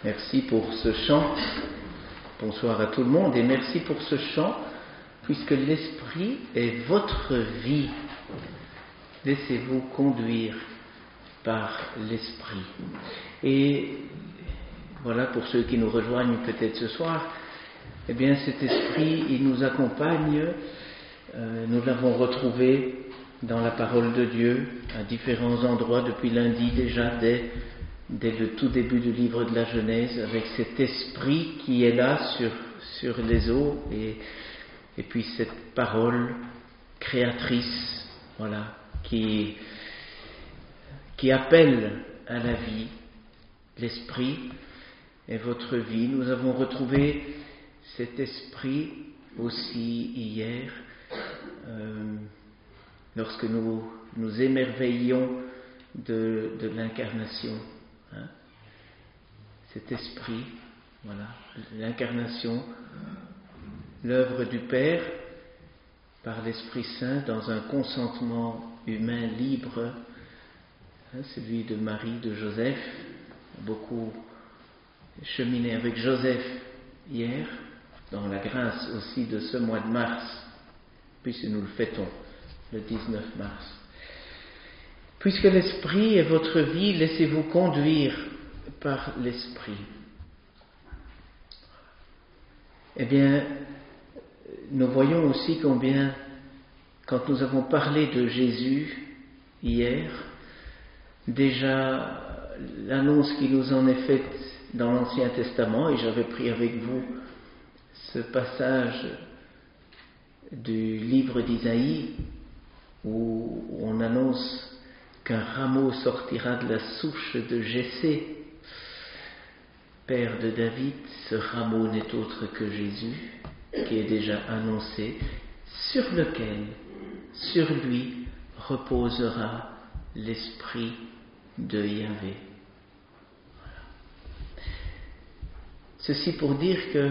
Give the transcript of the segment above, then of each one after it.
Merci pour ce chant. Bonsoir à tout le monde et merci pour ce chant, puisque l'Esprit est votre vie. Laissez-vous conduire par l'Esprit. Et voilà, pour ceux qui nous rejoignent peut-être ce soir, eh bien cet Esprit, il nous accompagne. Nous l'avons retrouvé dans la parole de Dieu à différents endroits depuis lundi déjà, dès le tout début du livre de la Genèse, avec cet esprit qui est là sur les eaux et puis cette parole créatrice, voilà, qui appelle à la vie. L'esprit est votre vie. Nous avons retrouvé cet esprit aussi hier, lorsque nous nous émerveillions de l'incarnation. Cet esprit, voilà, l'incarnation, l'œuvre du Père par l'Esprit Saint dans un consentement humain libre, celui de Marie, de Joseph. Beaucoup cheminé avec Joseph hier, dans la grâce aussi de ce mois de mars, puisque nous le fêtons le 19 mars. Puisque l'Esprit est votre vie, laissez-vous conduire par l'Esprit. Eh bien, nous voyons aussi combien, quand nous avons parlé de Jésus hier, déjà l'annonce qui nous en est faite dans l'Ancien Testament, et j'avais pris avec vous ce passage du livre d'Isaïe, où on annonce qu'un rameau sortira de la souche de Jessé, père de David. Ce rameau n'est autre que Jésus, qui est déjà annoncé, sur lequel, sur lui, reposera l'Esprit de Yahvé. Voilà. Ceci pour dire que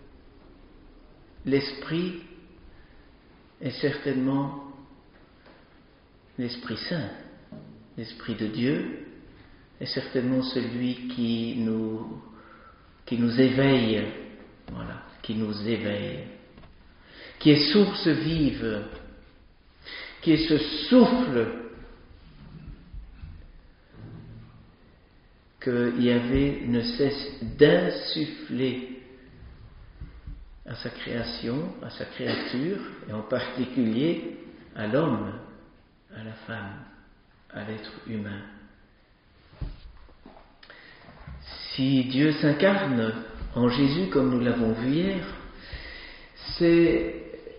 l'Esprit est certainement l'Esprit Saint. L'Esprit de Dieu est certainement celui qui nous éveille, voilà, qui nous éveille, qui est source vive, qui est ce souffle que Yahvé ne cesse d'insuffler à sa création, à sa créature, et en particulier à l'homme, à la femme, à l'être humain. Si Dieu s'incarne en Jésus, comme nous l'avons vu hier, c'est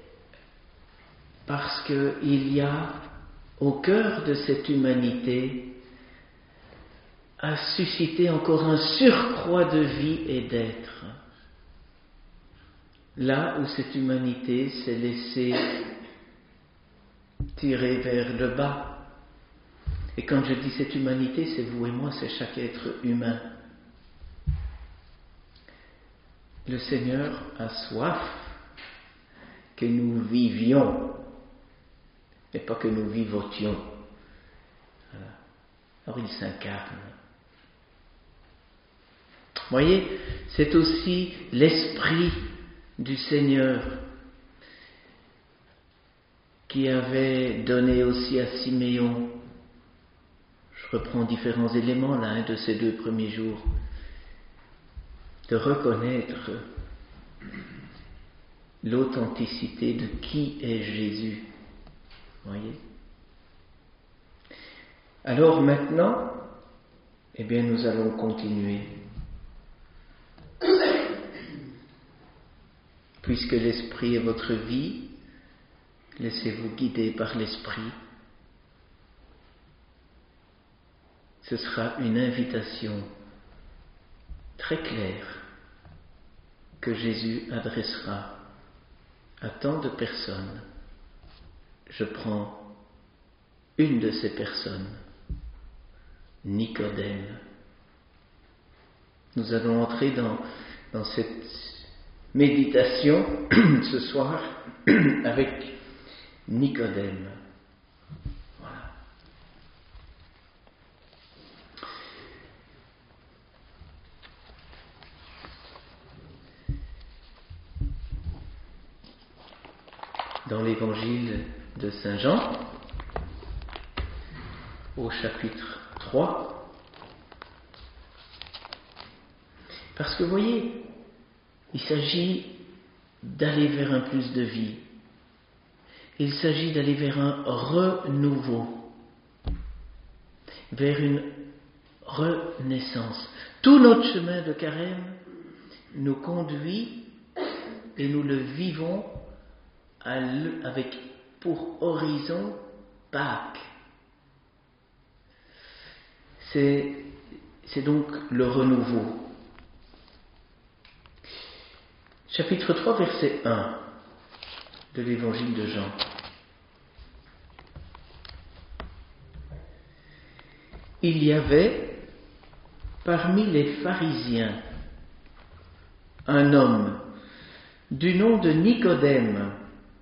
parce qu'il y a au cœur de cette humanité à susciter encore un surcroît de vie et d'être. Là où cette humanité s'est laissée tirer vers le bas. Et quand je dis cette humanité, c'est vous et moi, c'est chaque être humain. Le Seigneur a soif que nous vivions, et pas que nous vivotions. Voilà. Alors il s'incarne. Vous voyez, c'est aussi l'Esprit du Seigneur qui avait donné aussi à Siméon, je reprends différents éléments là, de ces 2 premiers jours, de reconnaître l'authenticité de qui est Jésus. Voyez. Alors maintenant, eh bien nous allons continuer. Puisque l'Esprit est votre vie, laissez-vous guider par l'Esprit. Ce sera une invitation très claire que Jésus adressera à tant de personnes. Je prends une de ces personnes, Nicodème. Nous allons entrer dans cette méditation ce soir avec Nicodème. Voilà. dans l'évangile de Saint Jean, au chapitre 3. Parce que vous voyez, il s'agit d'aller vers un plus de vie. Il s'agit d'aller vers un renouveau, vers une renaissance. Tout notre chemin de carême nous conduit et nous le vivons avec pour horizon Pâques. C'est donc le renouveau. Chapitre 3, verset 1 de l'évangile de Jean. Il y avait parmi les pharisiens un homme du nom de Nicodème,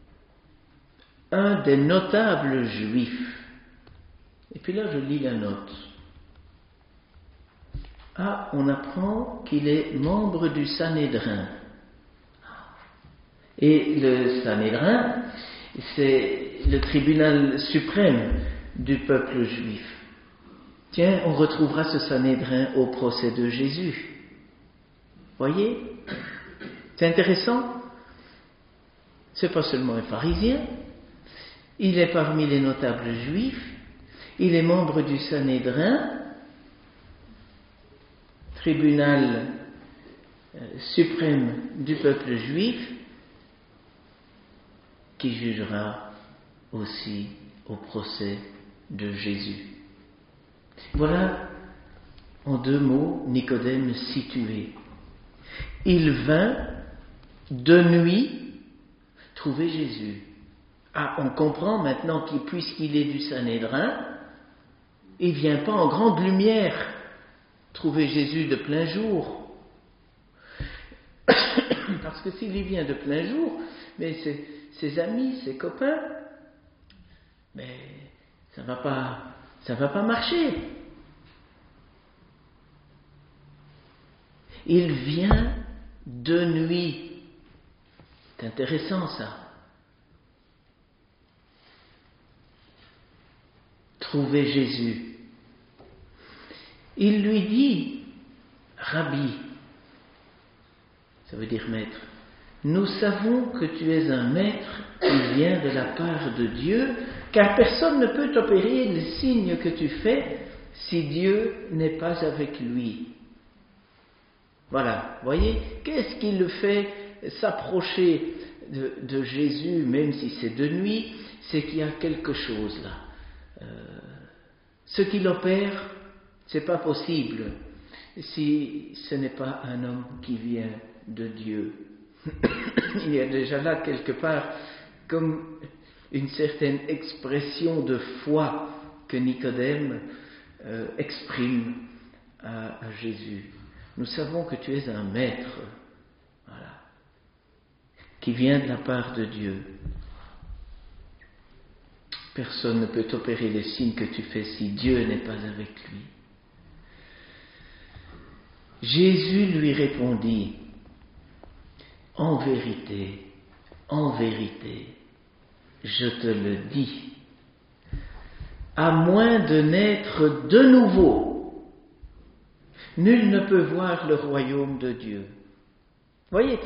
un des notables juifs. Et puis là, je lis la note. Ah, on apprend qu'il est membre du Sanhédrin. Et le Sanhédrin, c'est le tribunal suprême du peuple juif. Tiens, on retrouvera ce Sanhédrin au procès de Jésus. Voyez ? C'est intéressant. C'est pas seulement un pharisien. Il est parmi les notables juifs. Il est membre du Sanhédrin, tribunal suprême du peuple juif, qui jugera aussi au procès de Jésus. Voilà, en 2 mots, Nicodème situé. Il vint de nuit trouver Jésus. Ah, on comprend maintenant qu'il, puisqu'il est du Sanhédrin, il ne vient pas en grande lumière trouver Jésus de plein jour. Parce que s'il y vient de plein jour, mais ses amis, ses copains, mais ça va pas marcher. Il vient de nuit. C'est intéressant ça. Trouver Jésus. Il lui dit, Rabbi, ça veut dire maître, nous savons que tu es un maître qui vient de la part de Dieu, car personne ne peut opérer les signes que tu fais si Dieu n'est pas avec lui. Voilà, voyez, qu'est-ce qui le fait s'approcher de Jésus, même si c'est de nuit, c'est qu'il y a quelque chose là. Ce qu'il opère, c'est pas possible si ce n'est pas un homme qui vient de Dieu. Il y a déjà là quelque part comme une certaine expression de foi que Nicodème exprime à Jésus. Nous savons que tu es un maître, voilà, qui vient de la part de Dieu. Personne ne peut opérer les signes que tu fais si Dieu n'est pas avec lui. Jésus lui répondit, en vérité, je te le dis, à moins de naître de nouveau, nul ne peut voir le royaume de Dieu. Voyez,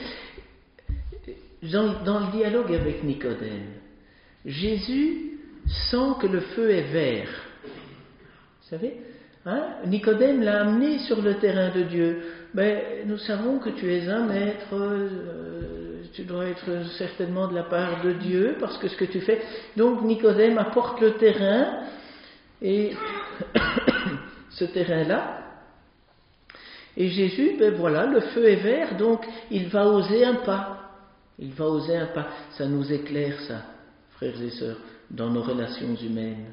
dans le dialogue avec Nicodème, Jésus sent que le feu est vert. Vous savez, Nicodème l'a amené sur le terrain de Dieu. Mais nous savons que tu es un maître, tu dois être certainement de la part de Dieu, parce que ce que tu fais... Donc Nicodème apporte le terrain, et ce terrain-là, et Jésus, voilà, le feu est vert, donc il va oser un pas. Ça nous éclaire ça, frères et sœurs, dans nos relations humaines.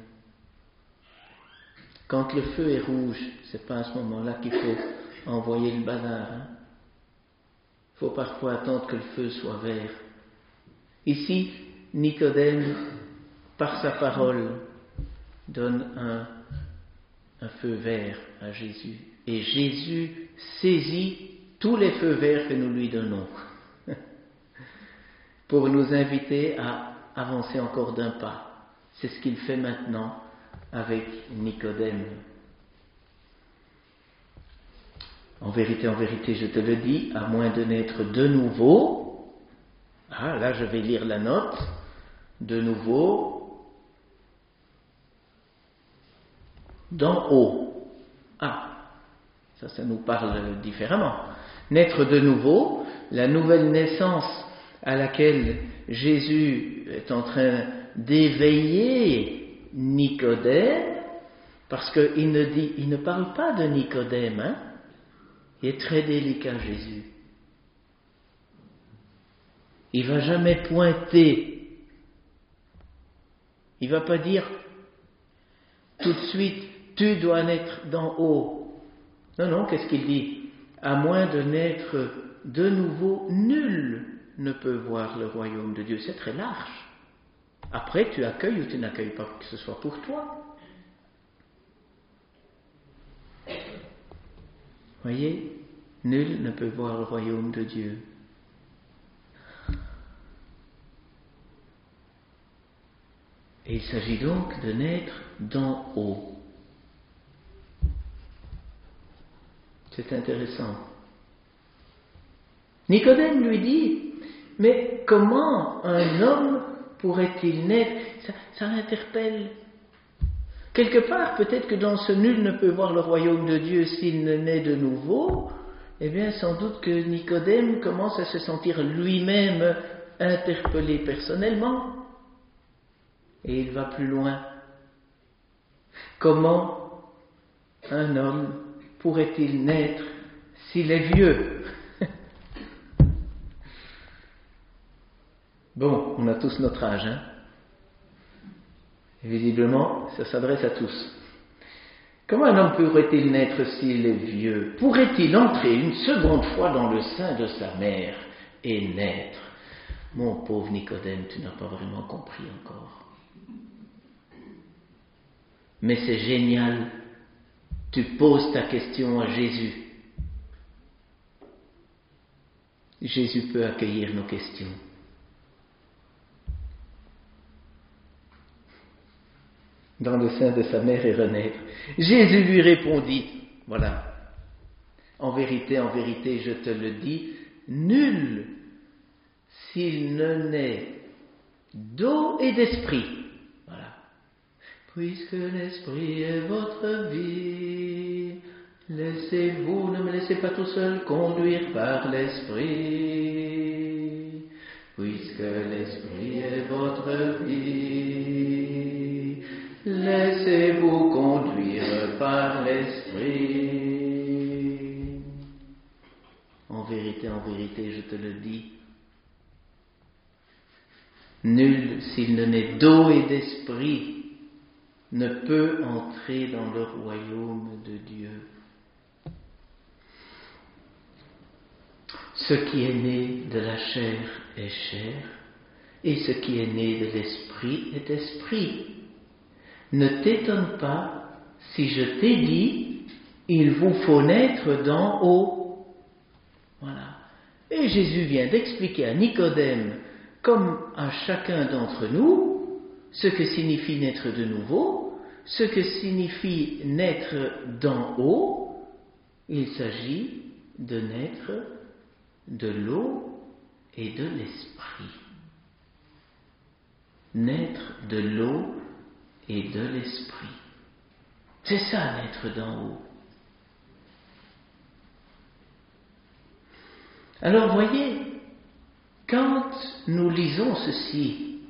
Quand le feu est rouge, c'est pas à ce moment-là qu'il faut envoyer le bazar. Il faut parfois attendre que le feu soit vert. Ici, Nicodème, par sa parole, donne un feu vert à Jésus. Et Jésus saisit tous les feux verts que nous lui donnons pour nous inviter à avancer encore d'un pas. C'est ce qu'il fait maintenant avec Nicodème. En vérité, je te le dis, à moins de naître de nouveau, là je vais lire la note, de nouveau, d'en haut. Ça nous parle différemment. Naître de nouveau, la nouvelle naissance à laquelle Jésus est en train d'éveiller Nicodème, parce qu'il ne parle pas de Nicodème, Il est très délicat, Jésus. Il ne va jamais pointer. Il ne va pas dire tout de suite, tu dois naître d'en haut. Non, qu'est-ce qu'il dit? À moins de naître de nouveau, nul ne peut voir le royaume de Dieu. C'est très large. Après, tu accueilles ou tu n'accueilles pas que ce soit pour toi. Voyez, nul ne peut voir le royaume de Dieu. Et il s'agit donc de naître d'en haut. C'est intéressant. Nicodème lui dit, mais comment un homme pourrait-il naître? Ça l'interpelle. Quelque part, peut-être que dans ce nul ne peut voir le royaume de Dieu s'il ne naît de nouveau, eh bien, sans doute que Nicodème commence à se sentir lui-même interpellé personnellement. Et il va plus loin. Comment un homme pourrait-il naître s'il est vieux? Bon, on a tous notre âge, Et visiblement, ça s'adresse à tous. Comment un homme pourrait-il naître s'il est vieux? Pourrait-il entrer une seconde fois dans le sein de sa mère et naître? Mon pauvre Nicodème, tu n'as pas vraiment compris encore. Mais c'est génial. Tu poses ta question à Jésus. Jésus peut accueillir nos questions. Dans le sein de sa mère et renaître. Jésus lui répondit, voilà, en vérité, je te le dis, nul, s'il ne naît d'eau et d'esprit, voilà, puisque l'esprit est votre vie, ne me laissez pas tout seul conduire par l'esprit, puisque l'esprit est votre vie, laissez-vous conduire par l'esprit. En vérité, je te le dis, nul, s'il ne naît d'eau et d'esprit, ne peut entrer dans le royaume de Dieu. Ce qui est né de la chair est chair, et ce qui est né de l'esprit est esprit. Ne t'étonne pas si je t'ai dit, il vous faut naître d'en haut. Voilà. Et Jésus vient d'expliquer à Nicodème, comme à chacun d'entre nous, ce que signifie naître de nouveau, ce que signifie naître d'en haut. Il s'agit de naître de l'eau et de l'esprit. Naître de l'eau et de l'esprit. C'est ça, naître d'en haut. Alors voyez, quand nous lisons ceci,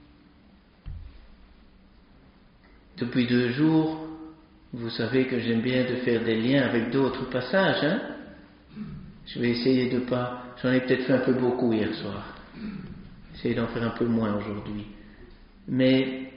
depuis 2 jours, vous savez que j'aime bien de faire des liens avec d'autres passages, Je vais essayer de pas... J'en ai peut-être fait un peu beaucoup hier soir. Essayer d'en faire un peu moins aujourd'hui. Mais,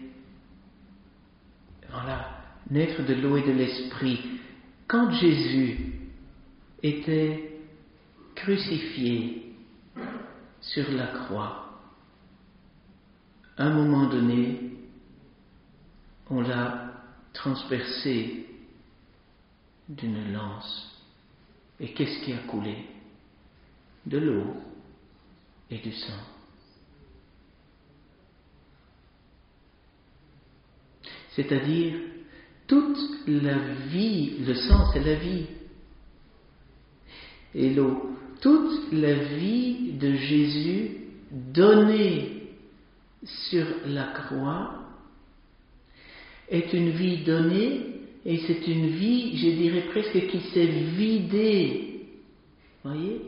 voilà, naître de l'eau et de l'esprit. Quand Jésus était crucifié sur la croix, à un moment donné, on l'a transpercé d'une lance. Et qu'est-ce qui a coulé? De l'eau et du sang. C'est-à-dire, toute la vie, le sang c'est la vie, et l'eau, toute la vie de Jésus donnée sur la croix est une vie donnée, et c'est une vie, je dirais presque, qui s'est vidée, voyez,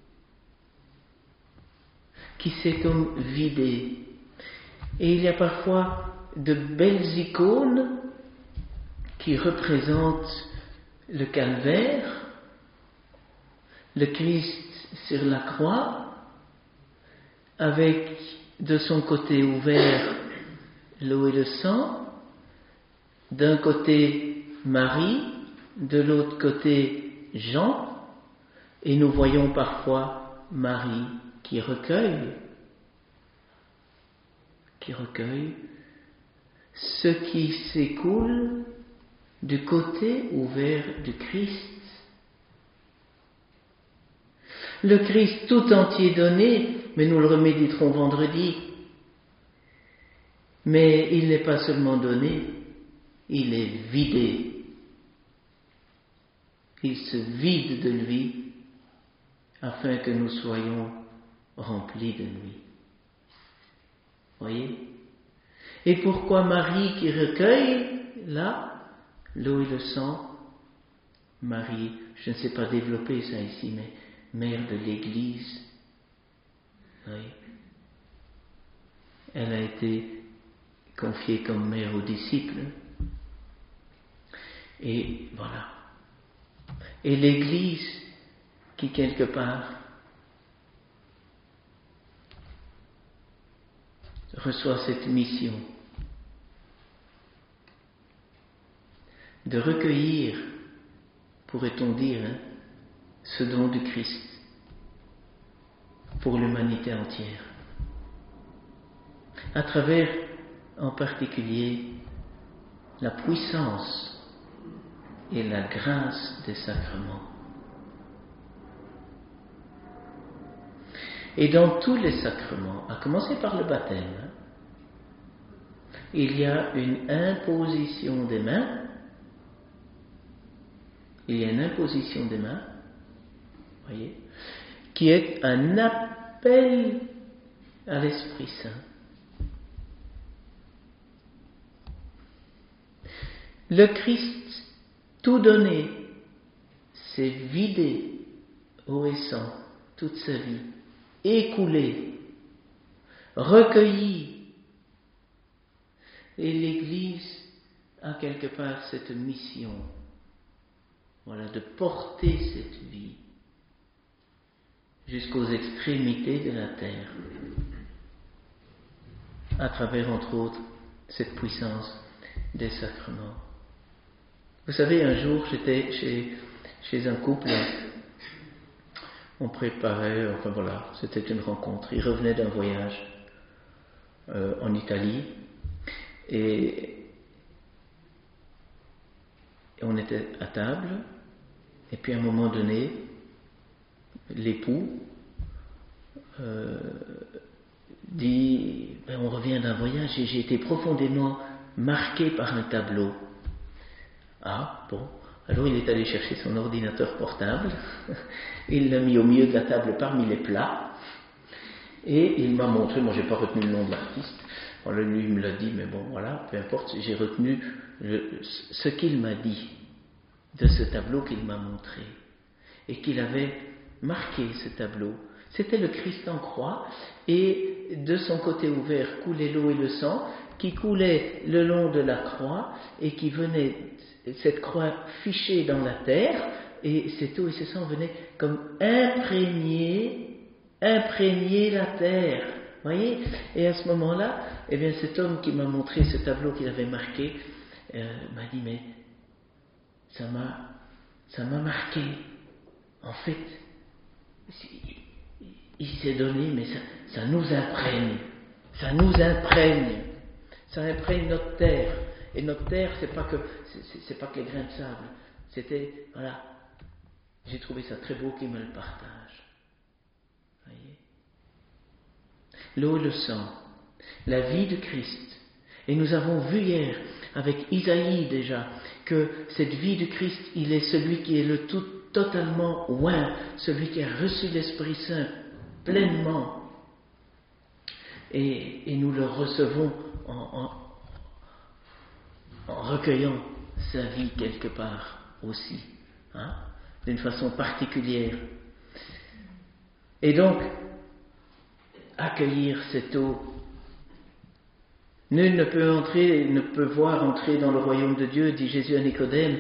qui s'est comme vidée. Et il y a parfois de belles icônes qui représentent le calvaire, le Christ sur la croix, avec de son côté ouvert l'eau et le sang, d'un côté Marie, de l'autre côté Jean, et nous voyons parfois Marie qui recueille ce qui s'écoule du côté ouvert du Christ. Le Christ tout entier donné, mais nous le reméditerons vendredi, mais il n'est pas seulement donné, il est vidé. Il se vide de lui afin que nous soyons remplis de lui. Voyez? Et pourquoi Marie qui recueille, là, l'eau et le sang? Marie, je ne sais pas développer ça ici, mais mère de l'Église. Oui. Elle a été confiée comme mère aux disciples. Et voilà. Et l'Église qui, quelque part, reçoit cette mission de recueillir, pourrait-on dire, ce don du Christ pour l'humanité entière, à travers en particulier la puissance et la grâce des sacrements. Et dans tous les sacrements, à commencer par le baptême, il y a une imposition des mains. Il y a une imposition des mains, voyez, qui est un appel à l'Esprit Saint. Le Christ, tout donné, s'est vidé, eau et sang, toute sa vie, écoulé, recueilli. Et l'Église a quelque part cette mission, voilà, de porter cette vie jusqu'aux extrémités de la terre, à travers, entre autres, cette puissance des sacrements. Vous savez, un jour, j'étais chez un couple, on préparait, enfin voilà, c'était une rencontre. Ils revenaient d'un voyage en Italie, et on était à table, et puis à un moment donné, l'époux dit, on revient d'un voyage et j'ai été profondément marqué par un tableau. Ah, bon. Alors il est allé chercher son ordinateur portable, il l'a mis au milieu de la table parmi les plats, et il m'a montré, moi j'ai pas retenu le nom de l'artiste, alors lui il me l'a dit, mais bon voilà, peu importe, j'ai retenu ce qu'il m'a dit de ce tableau qu'il m'a montré, et qu'il avait marqué ce tableau. C'était le Christ en croix, et de son côté ouvert coulait l'eau et le sang, qui coulait le long de la croix, et qui venait, cette croix fichée dans la terre, et cette eau et ce sang venaient comme imprégner la terre. Voyez? Et à ce moment-là, eh bien, cet homme qui m'a montré ce tableau qu'il avait marqué, m'a dit, mais ça m'a marqué. En fait, il s'est donné, mais ça nous imprègne. Ça nous imprègne. Ça imprègne notre terre. Et notre terre, c'est pas que les grains de sable. C'était, voilà, j'ai trouvé ça très beau qu'il me le partage. Voyez? L'eau et le sang, la vie de Christ Et nous avons vu hier, avec Isaïe déjà, que cette vie du Christ, il est celui qui est le tout totalement oint, celui qui a reçu l'Esprit Saint pleinement. Et nous le recevons en recueillant sa vie quelque part aussi, d'une façon particulière. Et donc, accueillir cette eau. Nul ne peut voir entrer dans le royaume de Dieu, dit Jésus à Nicodème,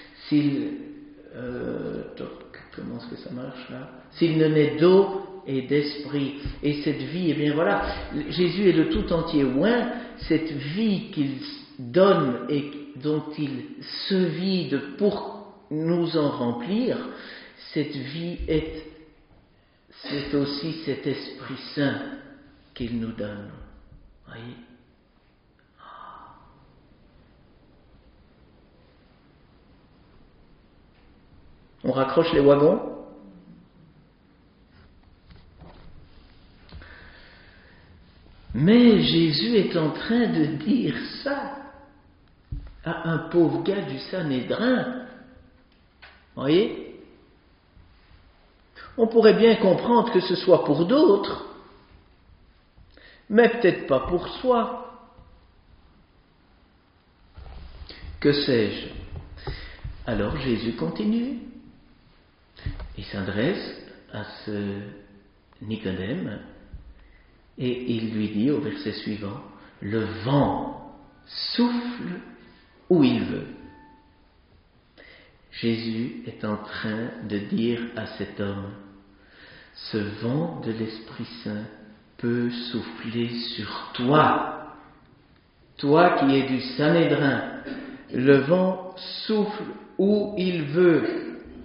comment est-ce que ça marche là? S'il ne naît d'eau et d'esprit. Et cette vie, eh bien voilà, Jésus est le tout entier oint, cette vie qu'il donne et dont il se vide pour nous en remplir, cette vie c'est aussi cet Esprit Saint qu'il nous donne. Voyez? On raccroche les wagons. Mais Jésus est en train de dire ça à un pauvre gars du Sanhédrin. Voyez? On pourrait bien comprendre que ce soit pour d'autres, mais peut-être pas pour soi. Que sais-je? Alors Jésus continue. Il s'adresse à ce Nicodème et il lui dit au verset suivant, le vent souffle où il veut. Jésus est en train de dire à cet homme, ce vent de l'Esprit Saint peut souffler sur toi, toi qui es du Sanhédrin, le vent souffle où il veut.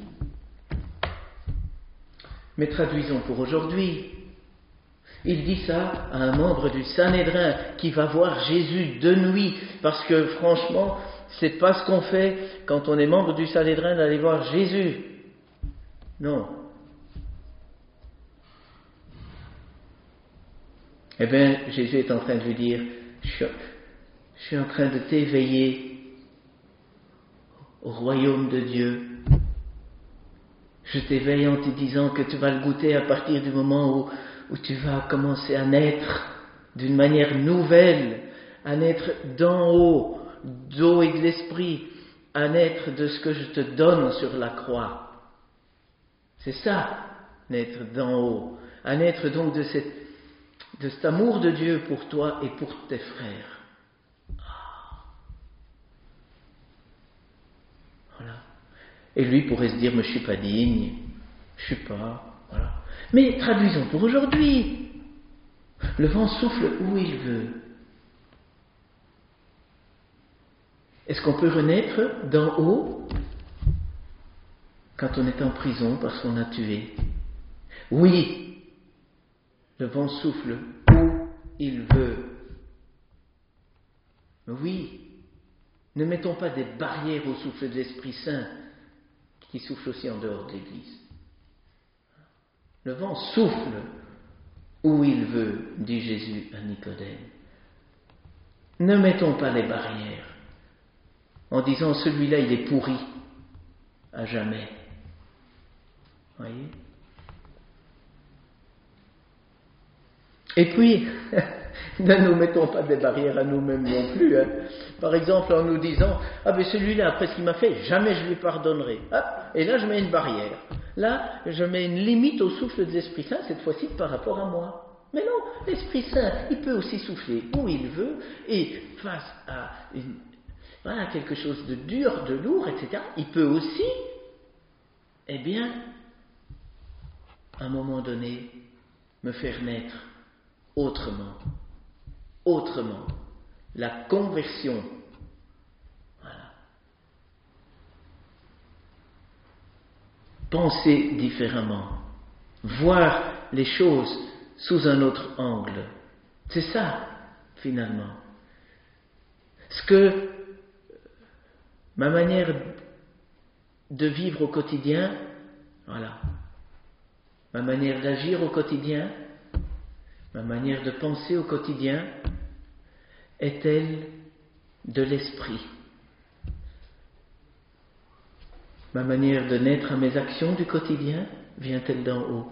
Mais traduisons pour aujourd'hui. Il dit ça à un membre du Sanhédrin qui va voir Jésus de nuit, parce que franchement, c'est pas ce qu'on fait quand on est membre du Sanhédrin d'aller voir Jésus. Non. Eh bien, Jésus est en train de lui dire, je suis en train de t'éveiller au royaume de Dieu. Je t'éveille en te disant que tu vas le goûter à partir du moment où tu vas commencer à naître d'une manière nouvelle, à naître d'en haut, d'eau et de l'esprit, à naître de ce que je te donne sur la croix. C'est ça, naître d'en haut, à naître donc de cet amour de Dieu pour toi et pour tes frères. Voilà. Et lui pourrait se dire, mais je suis pas digne, je suis pas, voilà. Mais traduisons pour aujourd'hui. Le vent souffle où il veut. Est-ce qu'on peut renaître d'en haut quand on est en prison parce qu'on a tué? Oui, le vent souffle où il veut. Oui, ne mettons pas des barrières au souffle de l'Esprit Saint qui souffle aussi en dehors de l'Église. Le vent souffle où il veut, dit Jésus à Nicodème. Ne mettons pas les barrières en disant celui-là il est pourri à jamais. Voyez? Et puis, ne nous mettons pas des barrières à nous-mêmes non plus. Par exemple, en nous disant, ah ben celui-là, après ce qu'il m'a fait, jamais je lui pardonnerai. Ah, et là, je mets une barrière. Là, je mets une limite au souffle de l'Esprit Saint, cette fois-ci par rapport à moi. Mais non, l'Esprit Saint, il peut aussi souffler où il veut, et face à quelque chose de dur, de lourd, etc., il peut aussi, eh bien, à un moment donné, me faire naître autrement. La conversion. Voilà. Penser différemment. Voir les choses sous un autre angle. C'est ça, finalement. Ce que ma manière de vivre au quotidien, voilà. Ma manière d'agir au quotidien, ma manière de penser au quotidien, est-elle de l'esprit? Ma manière de naître à mes actions du quotidien vient-elle d'en haut?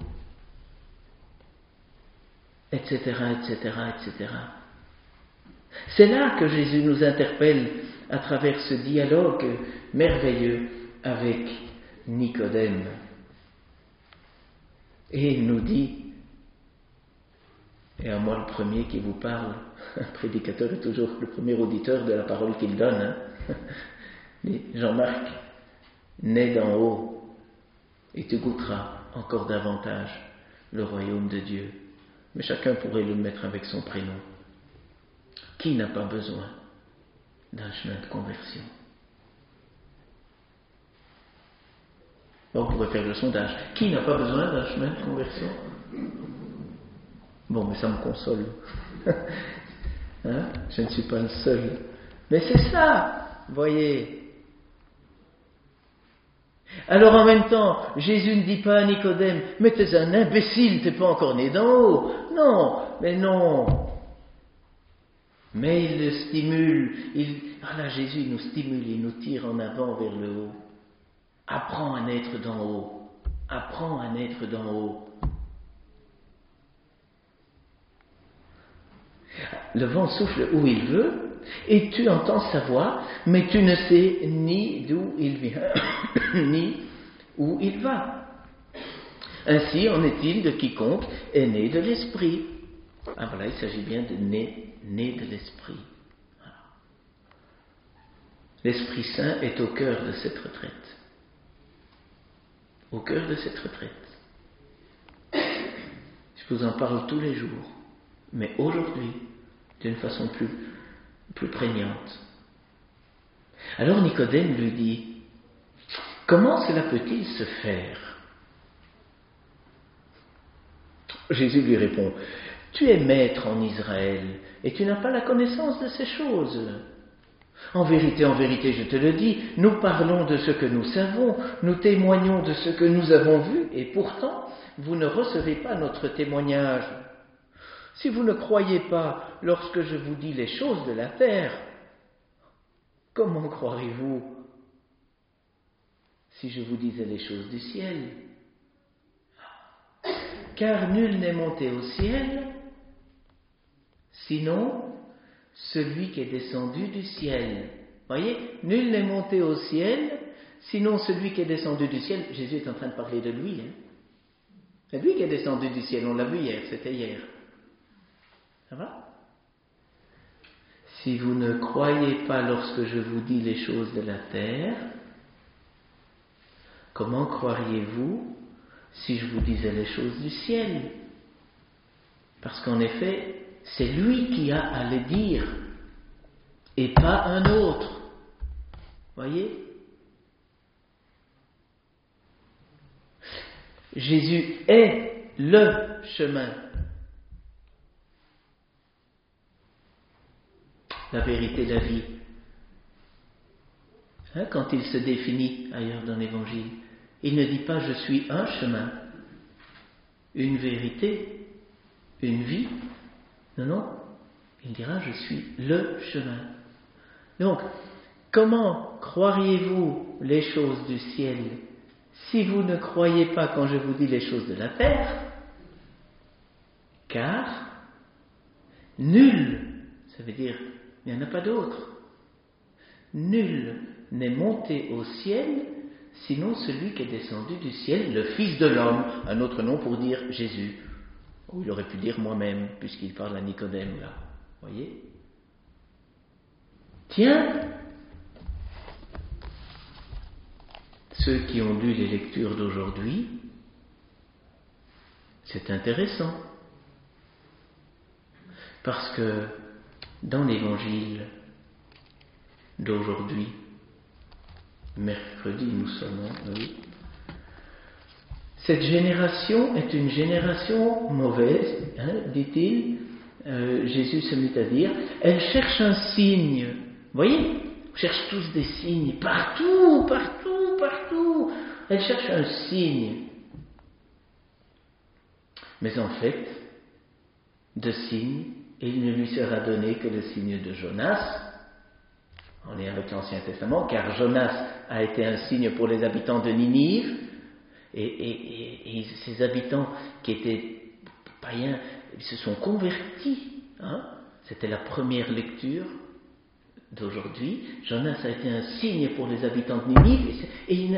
Etc., etc., etc. C'est là que Jésus nous interpelle à travers ce dialogue merveilleux avec Nicodème. Et il nous dit, et à moi le premier qui vous parle, un prédicateur est toujours le premier auditeur de la parole qu'il donne, hein. Mais Jean-Marc, nais d'en haut, et tu goûteras encore davantage le royaume de Dieu. Mais chacun pourrait le mettre avec son prénom. Qui n'a pas besoin d'un chemin de conversion? On pourrait faire le sondage. Qui n'a pas besoin d'un chemin de conversion? Bon, mais ça me console. Hein? Je ne suis pas le seul. Mais c'est ça, voyez. Alors en même temps, Jésus ne dit pas à Nicodème, mais t'es un imbécile, t'es pas encore né d'en haut. Non, mais non. Mais il le stimule. Là, Jésus il nous stimule, il nous tire en avant vers le haut. Apprends à naître d'en haut. Apprends à naître d'en haut. Le vent souffle où il veut, et tu entends sa voix, mais tu ne sais ni d'où il vient, ni où il va. Ainsi en est-il de quiconque est né de l'Esprit. Ah voilà, il s'agit bien de né de l'Esprit. Voilà. L'Esprit Saint est au cœur de cette retraite. Au cœur de cette retraite. Je vous en parle tous les jours, mais aujourd'hui, d'une façon plus prégnante. Alors Nicodème lui dit, comment cela peut-il se faire? Jésus lui répond, tu es maître en Israël et tu n'as pas la connaissance de ces choses. En vérité, je te le dis, nous parlons de ce que nous savons, nous témoignons de ce que nous avons vu, et pourtant, vous ne recevez pas notre témoignage. Si vous ne croyez pas lorsque je vous dis les choses de la terre, comment croirez-vous si je vous disais les choses du ciel? Car nul n'est monté au ciel, sinon celui qui est descendu du ciel. Voyez, nul n'est monté au ciel, sinon celui qui est descendu du ciel. Jésus est en train de parler de lui. Hein? C'est lui qui est descendu du ciel, on l'a vu hier, c'était hier. Ça va? Si vous ne croyez pas lorsque je vous dis les choses de la terre, comment croiriez-vous si je vous disais les choses du ciel? Parce qu'en effet, c'est lui qui a à les dire, et pas un autre. Voyez? Jésus est le chemin. La vérité, la vie. Hein, quand il se définit ailleurs dans l'Évangile, il ne dit pas je suis un chemin, une vérité, une vie. Non, non, il dira je suis le chemin. Donc, comment croiriez-vous les choses du ciel si vous ne croyez pas quand je vous dis les choses de la terre? Car nul, ça veut dire il n'y en a pas d'autre, nul n'est monté au ciel sinon celui qui est descendu du ciel, le Fils de l'homme, un autre nom pour dire Jésus. Ou il aurait pu dire moi-même, puisqu'il parle à Nicodème là. Voyez? Tiens, ceux qui ont lu les lectures d'aujourd'hui, c'est intéressant. Parce que dans l'évangile d'aujourd'hui, mercredi nous sommes, oui, cette génération est une génération mauvaise, hein, dit-il. Jésus se mit à dire, elle cherche un signe. Vous voyez, on cherche tous des signes, partout. Elle cherche un signe. Mais en fait, de signe, et il ne lui sera donné que le signe de Jonas. On est avec l'Ancien Testament, car Jonas a été un signe pour les habitants de Ninive, et ces habitants qui étaient païens se sont convertis. C'était la première lecture d'aujourd'hui. Jonas a été un signe pour les habitants de Ninive, et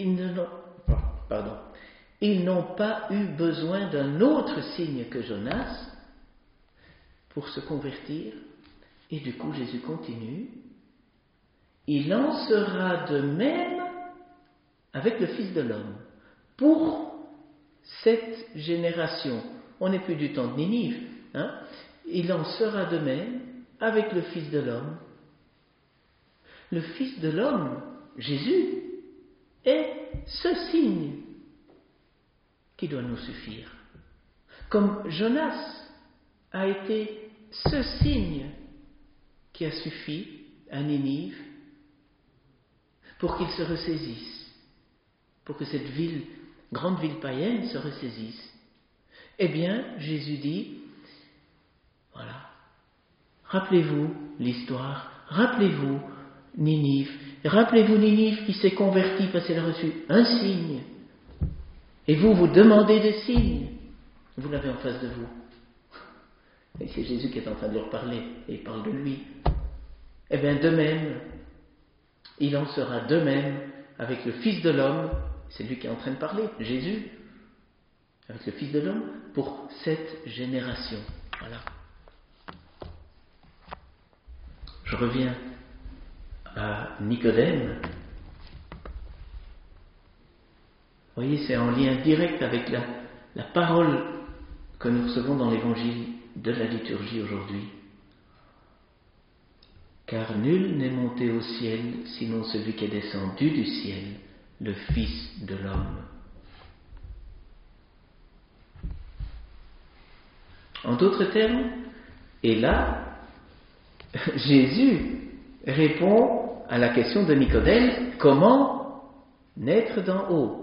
ils n'ont pas eu besoin d'un autre signe que Jonas pour se convertir. Et du coup, Jésus continue. Il en sera de même avec le Fils de l'homme. Pour cette génération, on n'est plus du temps de Ninive, il en sera de même avec le Fils de l'homme. Le Fils de l'homme, Jésus, est ce signe qui doit nous suffire. Comme Jonas a été ce signe qui a suffi à Ninive pour qu'il se ressaisisse, pour que cette grande ville païenne se ressaisisse. Eh bien, Jésus dit, voilà, rappelez-vous l'histoire, rappelez-vous Ninive qui s'est convertie parce qu'elle a reçu un signe. Et vous demandez des signes. Vous l'avez en face de vous. Et c'est Jésus qui est en train de leur parler, et il parle de lui. Eh bien, de même, il en sera de même avec le Fils de l'homme, c'est lui qui est en train de parler, Jésus, avec le Fils de l'homme, pour cette génération. Voilà. Je reviens à Nicodème. Vous voyez, c'est en lien direct avec la parole que nous recevons dans l'évangile de la liturgie aujourd'hui. Car nul n'est monté au ciel sinon celui qui est descendu du ciel, le Fils de l'homme. En d'autres termes, et là, Jésus répond à la question de Nicodème, comment naître d'en haut?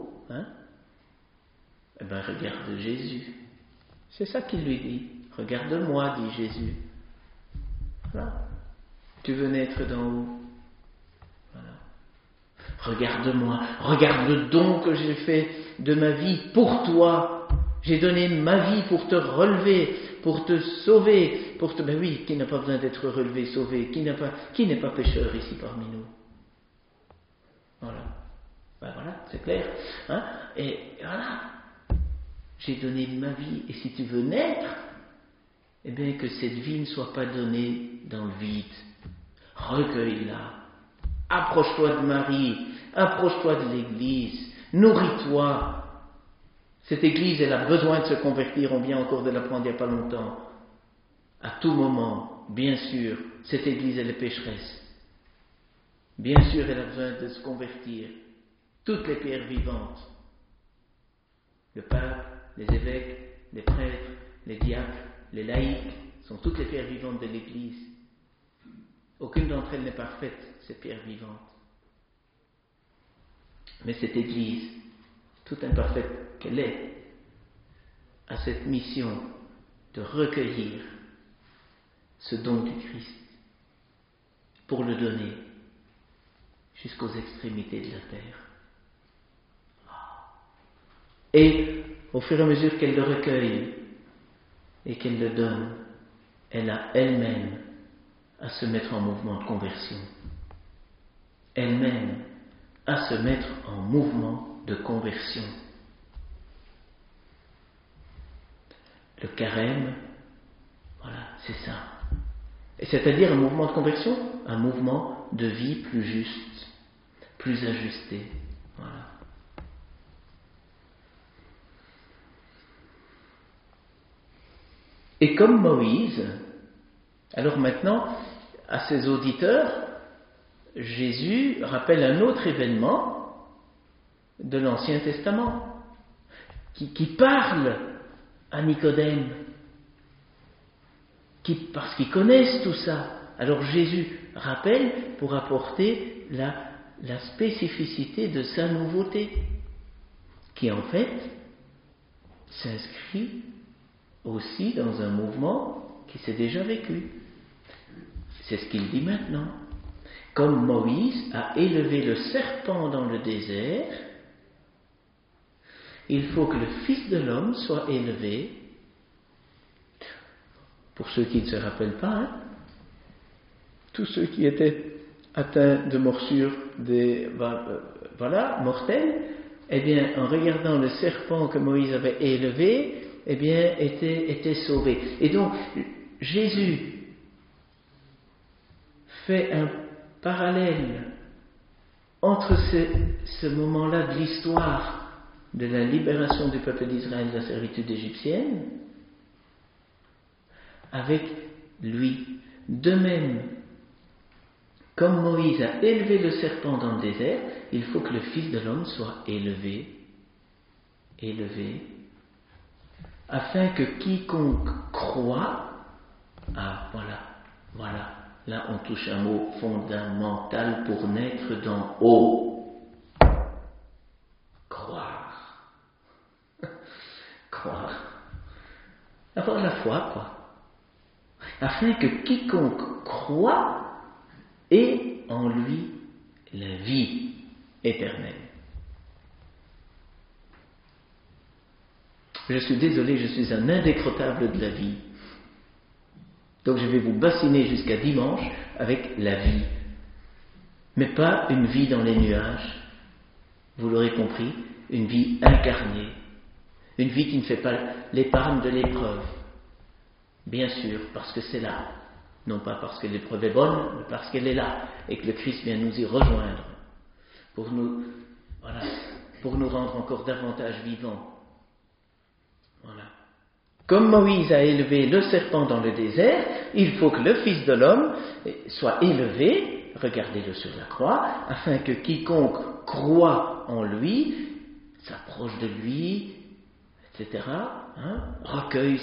Eh bien, regarde Jésus. C'est ça qu'il lui dit. Regarde-moi, dit Jésus. Voilà. Tu veux naître d'en haut. Voilà. Regarde-moi. Regarde le don que j'ai fait de ma vie pour toi. J'ai donné ma vie pour te relever, pour te sauver, Ben oui, qui n'a pas besoin d'être relevé, sauvé, qui n'est pas pécheur ici parmi nous. Voilà. Ben voilà, c'est clair. Et voilà. J'ai donné ma vie, et si tu veux naître, eh bien que cette vie ne soit pas donnée dans le vide. Recueille-la. Approche-toi de Marie, approche-toi de l'Église, nourris-toi. Cette Église, elle a besoin de se convertir, on vient encore de l'apprendre il n'y a pas longtemps. À tout moment, bien sûr, cette Église, elle est pécheresse. Bien sûr, elle a besoin de se convertir. Toutes les pierres vivantes, le pape, les évêques, les prêtres, les diacres, les laïcs, sont toutes les pierres vivantes de l'Église. Aucune d'entre elles n'est parfaite, ces pierres vivantes. Mais cette Église, toute imparfaite qu'elle est, a cette mission de recueillir ce don du Christ pour le donner jusqu'aux extrémités de la terre. Et au fur et à mesure qu'elle le recueille et qu'elle le donne, elle a elle-même à se mettre en mouvement de conversion. Elle-même à se mettre en mouvement de conversion. Le carême, voilà, c'est ça. Et c'est-à-dire un mouvement de conversion, un mouvement de vie plus juste, plus ajusté. Voilà. Et comme Moïse, alors maintenant, à ses auditeurs, Jésus rappelle un autre événement de l'Ancien Testament, qui parle à Nicodème, parce qu'ils connaissent tout ça. Alors Jésus rappelle pour apporter la spécificité de sa nouveauté, qui en fait s'inscrit aussi dans un mouvement qui s'est déjà vécu. C'est ce qu'il dit maintenant. Comme Moïse a élevé le serpent dans le désert, il faut que le Fils de l'homme soit élevé. Pour ceux qui ne se rappellent pas, tous ceux qui étaient atteints de morsures mortelles, eh bien, en regardant le serpent que Moïse avait élevé, eh bien, étaient sauvés. Et donc, Jésus fait un parallèle entre ce moment-là de l'histoire de la libération du peuple d'Israël de la servitude égyptienne avec lui. De même, comme Moïse a élevé le serpent dans le désert, il faut que le Fils de l'homme soit élevé, afin que quiconque croit, voilà, là on touche un mot fondamental pour naître d'en haut. Croire. Avoir la foi, quoi. Afin que quiconque croit ait en lui la vie éternelle. Je suis désolé, je suis un indécrottable de la vie. Donc je vais vous bassiner jusqu'à dimanche avec la vie. Mais pas une vie dans les nuages. Vous l'aurez compris, une vie incarnée. Une vie qui ne fait pas l'épargne de l'épreuve. Bien sûr, parce que c'est là. Non pas parce que l'épreuve est bonne, mais parce qu'elle est là. Et que le Christ vient nous y rejoindre. Pour nous rendre encore davantage vivants. Voilà. Comme Moïse a élevé le serpent dans le désert, il faut que le Fils de l'homme soit élevé, regardez-le sur la croix, afin que quiconque croit en lui, s'approche de lui, etc., recueille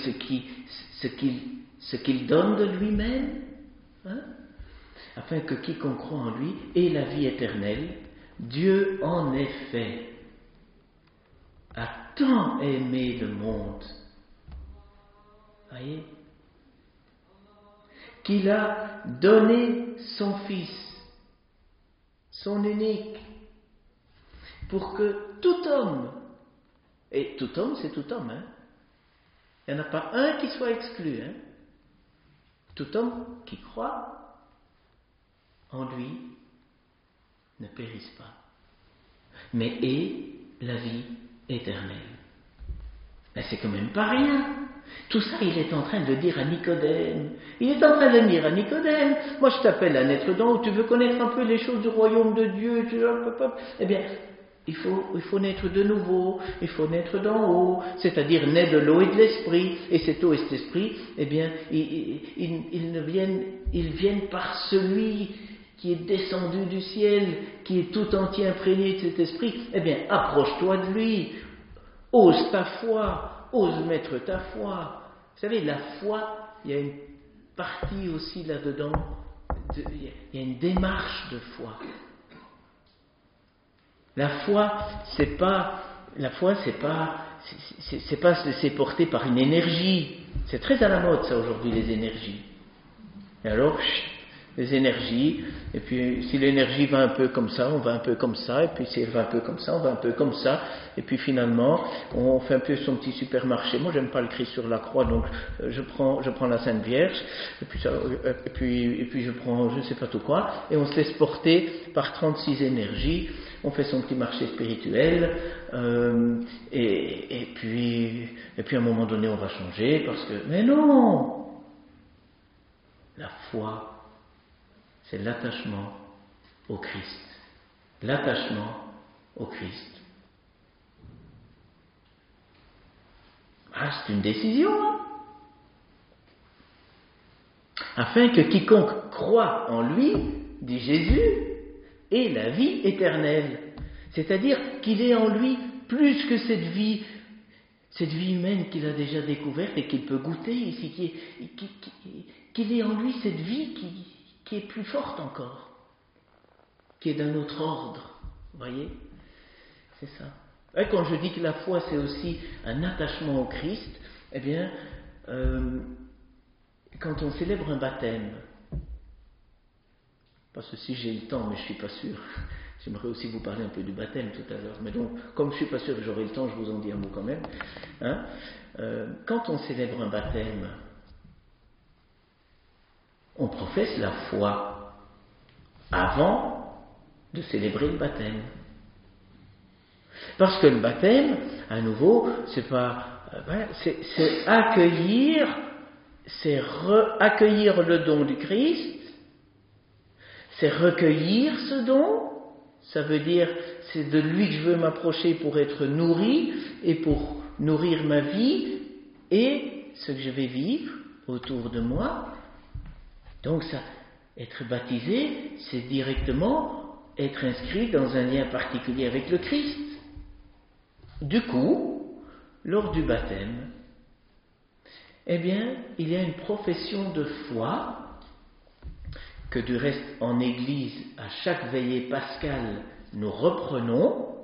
ce qu'il donne de lui-même, afin que quiconque croit en lui ait la vie éternelle. Dieu, en effet, a tant aimé le monde, voyez, qu'il a donné son Fils, son unique, pour que tout homme, et tout homme c'est tout homme, il n'y en a pas un qui soit exclu, tout homme qui croit en lui ne périsse pas, mais ait la vie éternelle. Mais c'est quand même pas rien. Tout ça, il est en train de le dire à Nicodème. Il est en train de le dire à Nicodème. Moi, je t'appelle à naître d'en haut. Tu veux connaître un peu les choses du royaume de Dieu. Eh bien, il faut naître de nouveau. Il faut naître d'en haut. C'est-à-dire naître de l'eau et de l'esprit. Et cette eau et cet esprit, eh bien, ils viennent par celui qui est descendu du ciel, qui est tout entier imprégné de cet esprit. Eh bien, approche-toi de lui. Ose ta foi, ose mettre ta foi. Vous savez, la foi, il y a une partie aussi là-dedans, il y a une démarche de foi. La foi, c'est pas se laisser porter par une énergie. C'est très à la mode ça aujourd'hui, les énergies. Et alors, les énergies, et puis si l'énergie va un peu comme ça, on va un peu comme ça, et puis si elle va un peu comme ça, on va un peu comme ça, et puis finalement, on fait un peu son petit supermarché. Moi, j'aime pas le Christ sur la croix, donc je prends la Sainte Vierge, et puis je prends je sais pas tout quoi, et on se laisse porter par 36 énergies, on fait son petit marché spirituel, et puis à un moment donné, on va changer, parce que, mais non! La foi, c'est l'attachement au Christ. L'attachement au Christ. C'est une décision. Afin que quiconque croit en lui, dit Jésus, ait la vie éternelle. C'est-à-dire qu'il ait en lui plus que cette vie humaine qu'il a déjà découverte et qu'il peut goûter ici, qu'il ait en lui cette vie qui est plus forte encore, qui est d'un autre ordre. Vous voyez ? C'est ça. Et quand je dis que la foi, c'est aussi un attachement au Christ, eh bien, quand on célèbre un baptême, parce que si j'ai le temps, mais je ne suis pas sûr, j'aimerais aussi vous parler un peu du baptême tout à l'heure, mais donc, comme je ne suis pas sûr que j'aurai le temps, je vous en dis un mot quand même. Quand on célèbre un baptême, on professe la foi avant de célébrer le baptême. Parce que le baptême, à nouveau, c'est accueillir, accueillir le don du Christ, c'est recueillir ce don, ça veut dire c'est de lui que je veux m'approcher pour être nourri et pour nourrir ma vie et ce que je vais vivre autour de moi. Donc ça, être baptisé, c'est directement être inscrit dans un lien particulier avec le Christ. Du coup, lors du baptême, eh bien, il y a une profession de foi que du reste en Église, à chaque veillée pascale, nous reprenons.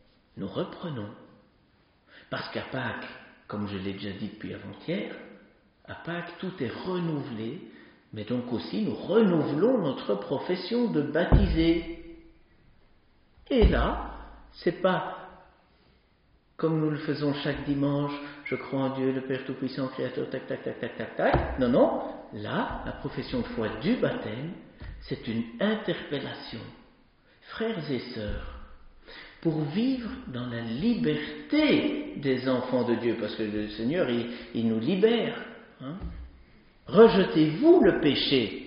Parce qu'à Pâques, comme je l'ai déjà dit depuis avant-hier, à Pâques, tout est renouvelé, mais donc aussi nous renouvelons notre profession de baptisé. Et là, c'est pas comme nous le faisons chaque dimanche, je crois en Dieu, le Père Tout-Puissant, Créateur, tac, tac, tac, tac, tac, tac. Non, là, la profession de foi du baptême, c'est une interpellation. Frères et sœurs, pour vivre dans la liberté des enfants de Dieu, parce que le Seigneur, il nous libère. Rejetez-vous le péché.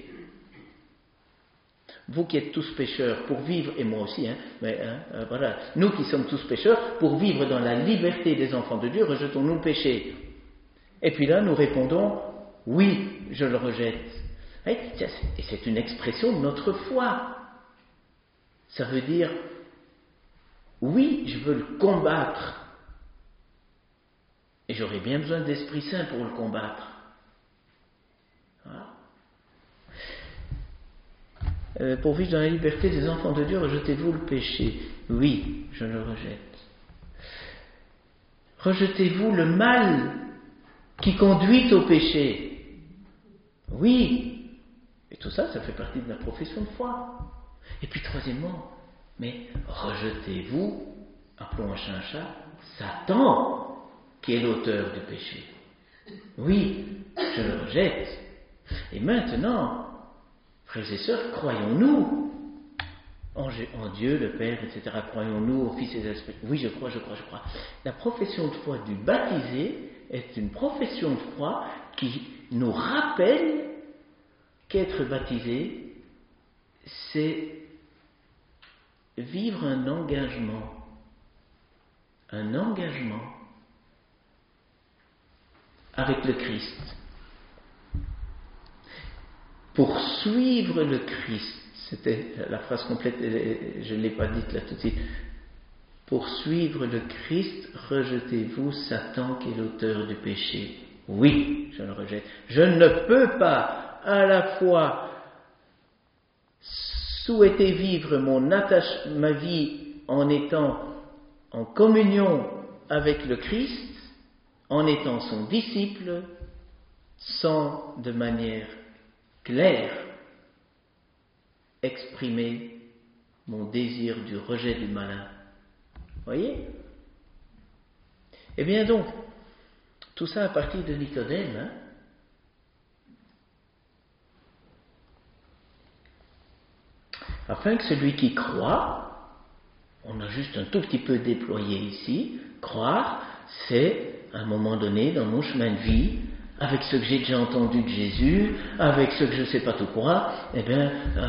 Vous qui êtes tous pécheurs, pour vivre, et moi aussi, voilà, nous qui sommes tous pécheurs, pour vivre dans la liberté des enfants de Dieu, rejetons-nous le péché. Et puis là, nous répondons, oui, je le rejette. Et c'est une expression de notre foi. Ça veut dire, oui, je veux le combattre. Et j'aurais bien besoin de l'Esprit Saint pour le combattre. Voilà. Pour vivre dans la liberté des enfants de Dieu, rejetez-vous le péché. Oui, je le rejette. Rejetez-vous le mal qui conduit au péché. Oui. Et tout ça, ça fait partie de la profession de foi. Et puis troisièmement, mais rejetez-vous, appelons un chat un chat, Satan, qui est l'auteur du péché. Oui, je le rejette. Et maintenant, frères et sœurs, croyons-nous en Dieu, le Père, etc. Croyons-nous au Fils et à l'Esprit. Oui, je crois. La profession de foi du baptisé est une profession de foi qui nous rappelle qu'être baptisé, c'est vivre un engagement avec le Christ. Pour suivre le Christ, c'était la phrase complète, je ne l'ai pas dite là tout de suite. Pour suivre le Christ, rejetez-vous Satan qui est l'auteur du péché. Oui, je le rejette. Je ne peux pas à la fois souhaiter vivre ma vie en étant en communion avec le Christ, en étant son disciple, sans de manière claire exprimer mon désir du rejet du malin. Voyez ? Eh bien donc, tout ça à partir de Nicodème, afin que celui qui croit, on a juste un tout petit peu déployé ici, croire, c'est à un moment donné dans mon chemin de vie, avec ce que j'ai déjà entendu de Jésus, avec ce que je ne sais pas tout quoi, eh bien,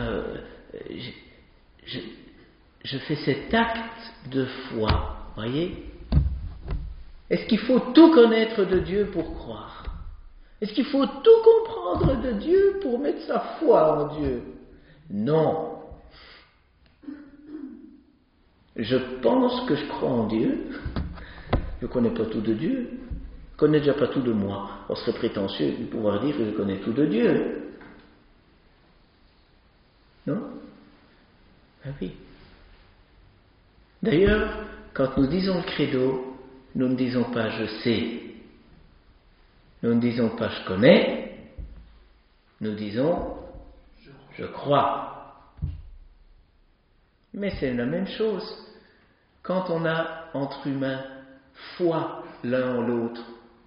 je fais cet acte de foi, voyez ? Est-ce qu'il faut tout connaître de Dieu pour croire ? Est-ce qu'il faut tout comprendre de Dieu pour mettre sa foi en Dieu ? Non. Je pense que je crois en Dieu. Je ne connais pas tout de Dieu. Je ne connais déjà pas tout de moi. On serait prétentieux de pouvoir dire que je connais tout de Dieu. Non ? Ah oui. D'ailleurs, quand nous disons le credo, nous ne disons pas je sais. Nous ne disons pas je connais. Nous disons « je crois ». Mais c'est la même chose. Quand on a entre humains foi l'un en l'autre,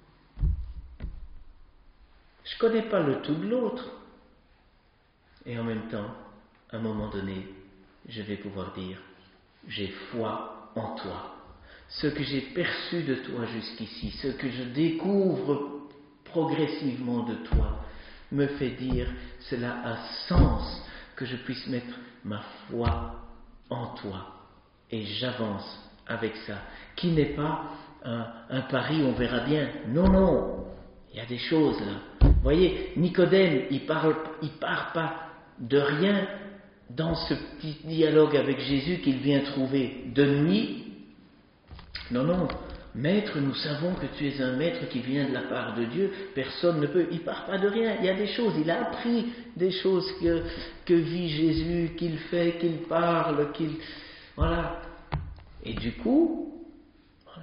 je ne connais pas le tout de l'autre. Et en même temps, à un moment donné, je vais pouvoir dire « j'ai foi en toi ». Ce que j'ai perçu de toi jusqu'ici, ce que je découvre progressivement de toi, me fait dire cela a sens que je puisse mettre ma foi en toi. Et j'avance avec ça, qui n'est pas un pari, on verra bien. Non, non, il y a des choses là. Vous voyez, Nicodème, il part pas de rien dans ce petit dialogue avec Jésus qu'il vient trouver de nuit. Non, non, maître, nous savons que tu es un maître qui vient de la part de Dieu, personne ne peut, il part pas de rien, il y a des choses, il a appris des choses que vit Jésus, qu'il fait, qu'il parle, voilà. Et du coup, voilà.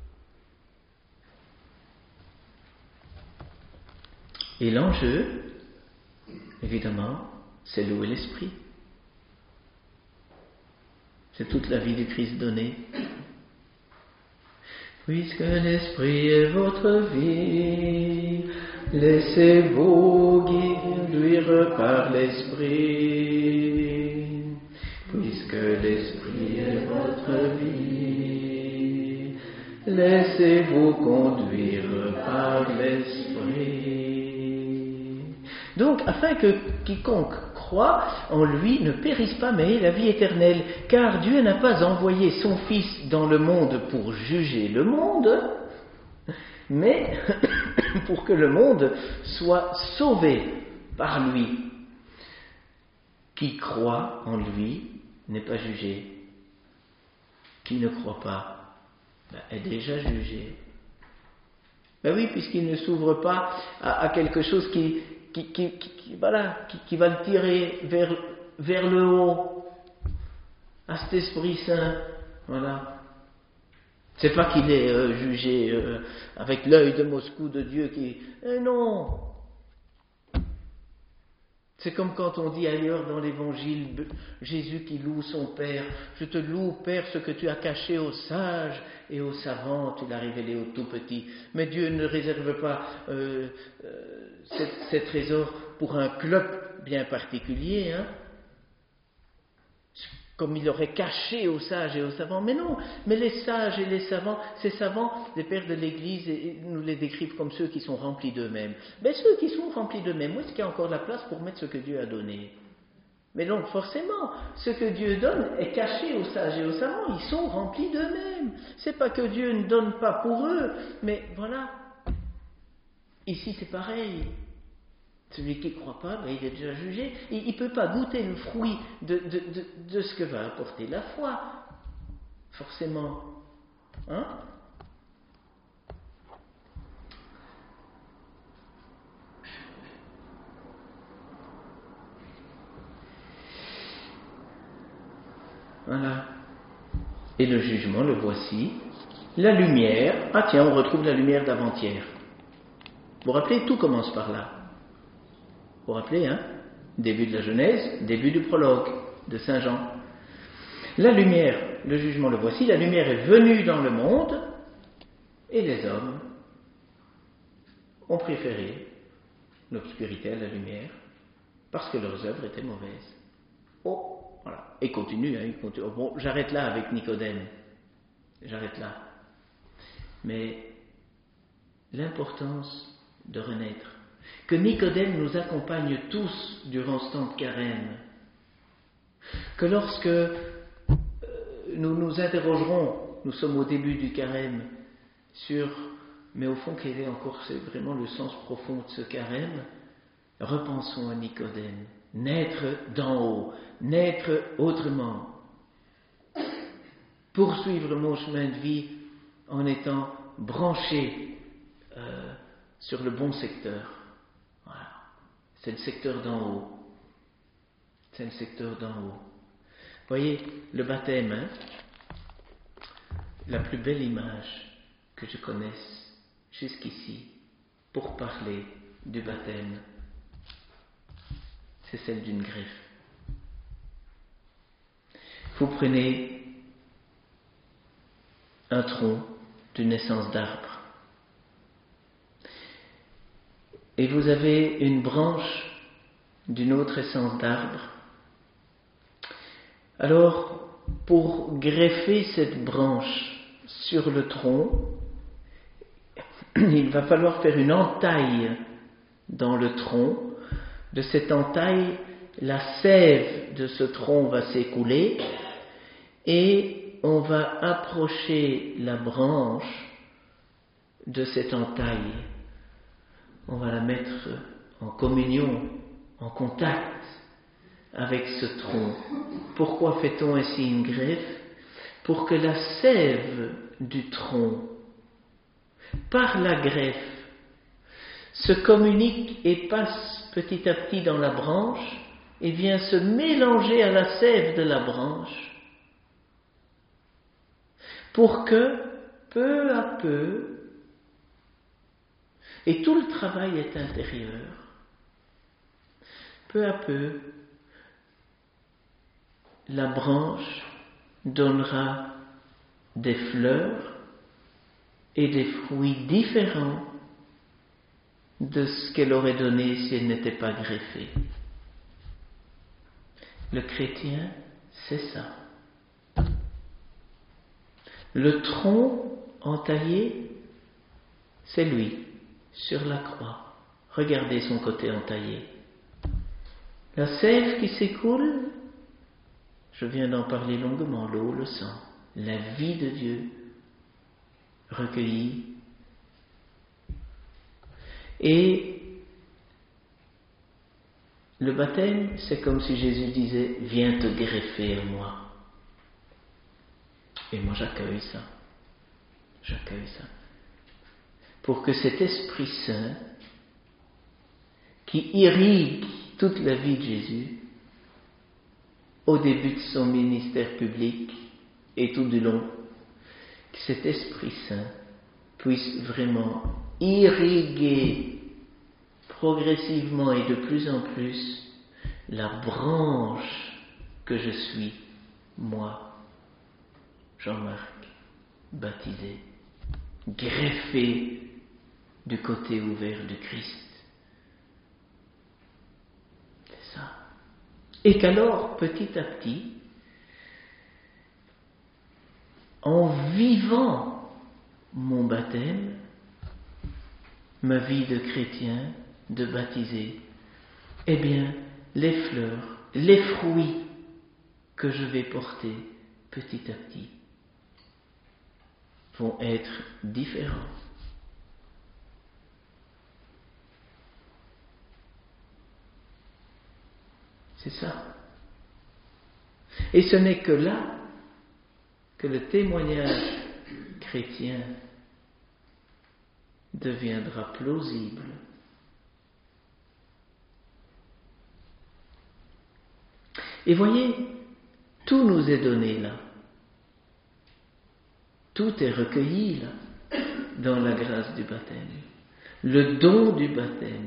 Et l'enjeu, évidemment, c'est l'eau et l'esprit. C'est toute la vie du Christ donnée. Puisque l'esprit est votre vie, laissez-vous conduire par l'esprit. Puisque l'esprit est votre vie, laissez-vous conduire par l'esprit. Donc, afin que quiconque croit en lui ne périsse pas, mais ait la vie éternelle. Car Dieu n'a pas envoyé son Fils dans le monde pour juger le monde, mais pour que le monde soit sauvé par lui. Qui croit en lui n'est pas jugé. Qui ne croit pas est déjà jugé. Ben oui, puisqu'il ne s'ouvre pas à quelque chose qui va le tirer vers le haut, à cet Esprit Saint. Voilà. C'est pas qu'il est jugé avec l'œil de Moscou de Dieu qui... non. C'est comme quand on dit ailleurs dans l'Évangile, Jésus qui loue son Père. Je te loue, Père, ce que tu as caché aux sages et aux savants, tu l'as révélé aux tout petits. Mais Dieu ne réserve pas ces trésors pour un club bien particulier, hein, comme il aurait caché aux sages et aux savants. Mais non, mais les sages et les savants, ces savants, les pères de l'Église, nous les décrivent comme ceux qui sont remplis d'eux-mêmes. Mais ceux qui sont remplis d'eux-mêmes, où est-ce qu'il y a encore de la place pour mettre ce que Dieu a donné? Mais donc forcément, ce que Dieu donne est caché aux sages et aux savants, ils sont remplis d'eux-mêmes. C'est pas que Dieu ne donne pas pour eux, mais voilà. Ici c'est pareil. Celui qui ne croit pas, il est déjà jugé. Il ne peut pas goûter le fruit de ce que va apporter la foi. Forcément. Hein? Voilà. Et le jugement, le voici. La lumière. Ah tiens, on retrouve la lumière d'avant-hier. Vous vous rappelez, tout commence par là. Vous vous rappelez, hein? Début de la Genèse, début du prologue de Saint Jean. La lumière, le jugement, le voici. La lumière est venue dans le monde et les hommes ont préféré l'obscurité à la lumière parce que leurs œuvres étaient mauvaises. Oh, voilà. Et continue, hein, il continue. Bon, j'arrête là avec Nicodème. J'arrête là. Mais l'importance de renaître, que Nicodème nous accompagne tous durant ce temps de carême, que lorsque nous nous interrogerons, nous sommes au début du carême, sur, mais au fond quel est encore, c'est vraiment le sens profond de ce carême, repensons à Nicodème, naître d'en haut, naître autrement, poursuivre mon chemin de vie en étant branché sur le bon secteur. Voilà. C'est le secteur d'en haut. C'est le secteur d'en haut. Vous voyez, le baptême, hein, la plus belle image que je connaisse jusqu'ici pour parler du baptême, c'est celle d'une greffe. Vous prenez un tronc d'une essence d'arbre et vous avez une branche d'une autre essence d'arbre. Alors, pour greffer cette branche sur le tronc, il va falloir faire une entaille dans le tronc. De cette entaille, la sève de ce tronc va s'écouler et on va approcher la branche de cette entaille. On va la mettre en communion, en contact avec ce tronc. Pourquoi fait-on ainsi une greffe? Pour que la sève du tronc, par la greffe, se communique et passe petit à petit dans la branche et vient se mélanger à la sève de la branche, pour que, peu à peu, et tout le travail est intérieur, peu à peu, la branche donnera des fleurs et des fruits différents de ce qu'elle aurait donné si elle n'était pas greffée. Le chrétien, c'est ça. Le tronc entaillé, c'est lui, sur la croix. Regardez son côté entaillé. La sève qui s'écoule, je viens d'en parler longuement, l'eau, le sang, la vie de Dieu recueillie. Et le baptême, c'est comme si Jésus disait, viens te greffer à moi. Et moi j'accueille ça. J'accueille ça. Pour que cet Esprit Saint, qui irrigue toute la vie de Jésus, au début de son ministère public et tout du long, que cet Esprit Saint puisse vraiment irriguer progressivement et de plus en plus la branche que je suis, moi, Jean-Marc, baptisé, greffé du côté ouvert du Christ. C'est ça. Et qu'alors, petit à petit, en vivant mon baptême, ma vie de chrétien, de baptisé, eh bien, les fleurs, les fruits que je vais porter petit à petit vont être différents. C'est ça. Et ce n'est que là que le témoignage chrétien deviendra plausible. Et voyez, tout nous est donné là. Tout est recueilli là, dans la grâce du baptême. Le don du baptême.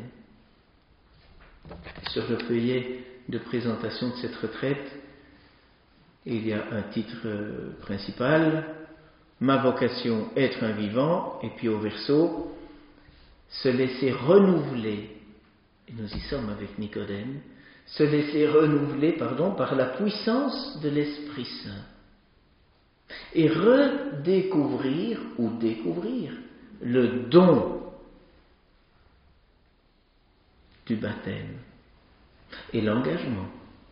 Sur le feuillet de présentation de cette retraite, il y a un titre principal, ma vocation, être un vivant, et puis au verso, se laisser renouveler, et nous y sommes avec Nicodème, se laisser renouveler, par la puissance de l'Esprit Saint, et redécouvrir ou découvrir le don du baptême et l'engagement.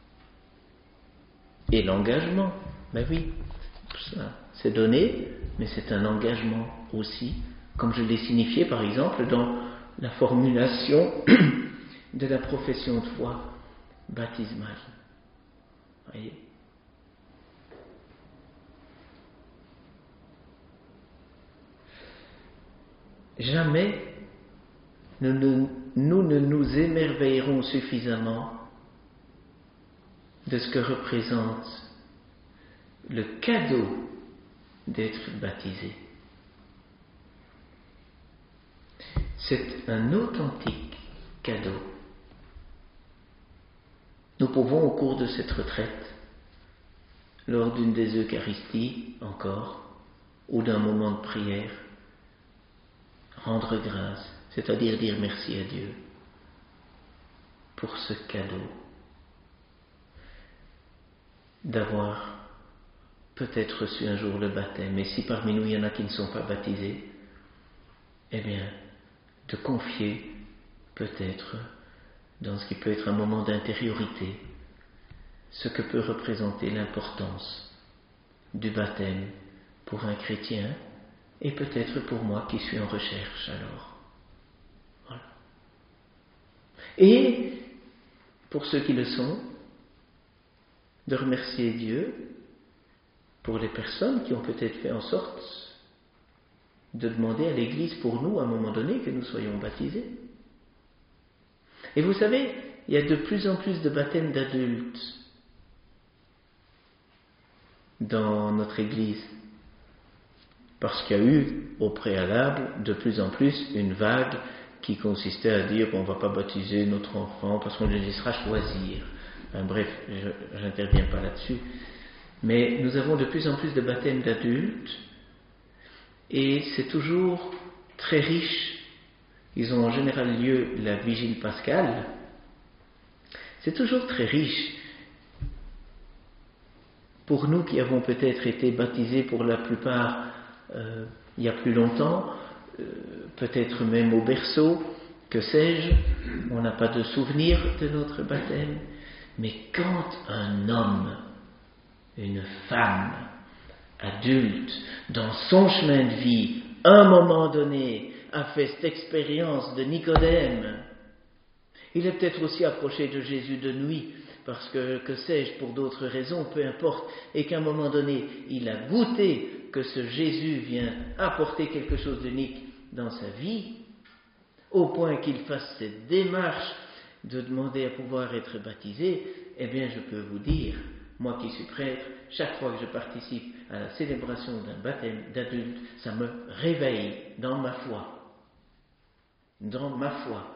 Et l'engagement, ben oui, ça, c'est donné, mais c'est un engagement aussi, comme je l'ai signifié par exemple dans la formulation de la profession de foi baptismale. Voyez. Jamais nous ne nous émerveillerons suffisamment de ce que représente le cadeau d'être baptisé. C'est un authentique cadeau. Nous pouvons, au cours de cette retraite, lors d'une des Eucharisties encore, ou d'un moment de prière, rendre grâce, c'est-à-dire dire merci à Dieu pour ce cadeau d'avoir peut-être reçu un jour le baptême. Et si parmi nous il y en a qui ne sont pas baptisés, eh bien, de confier peut-être dans ce qui peut être un moment d'intériorité ce que peut représenter l'importance du baptême pour un chrétien et peut-être pour moi qui suis en recherche alors. Voilà. Et pour ceux qui le sont, de remercier Dieu pour les personnes qui ont peut-être fait en sorte de demander à l'Église pour nous, à un moment donné, que nous soyons baptisés. Et vous savez, il y a de plus en plus de baptêmes d'adultes dans notre Église, parce qu'il y a eu au préalable de plus en plus une vague qui consistait à dire qu'on ne va pas baptiser notre enfant parce qu'on le laissera choisir. Enfin, bref, je n'interviens pas là-dessus. Mais nous avons de plus en plus de baptêmes d'adultes et c'est toujours très riche. Ils ont en général lieu la vigile pascale. C'est toujours très riche. Pour nous qui avons peut-être été baptisés pour la plupart il y a plus longtemps, peut-être même au berceau, que sais-je, on n'a pas de souvenir de notre baptême. Mais quand un homme, une femme, adulte, dans son chemin de vie, à un moment donné, a fait cette expérience de Nicodème, il est peut-être aussi approché de Jésus de nuit, parce que sais-je, pour d'autres raisons, peu importe, et qu'à un moment donné, il a goûté que ce Jésus vient apporter quelque chose d'unique dans sa vie, au point qu'il fasse cette démarche de demander à pouvoir être baptisé, eh bien je peux vous dire, moi qui suis prêtre, chaque fois que je participe à la célébration d'un baptême d'adulte, ça me réveille dans ma foi. Dans ma foi.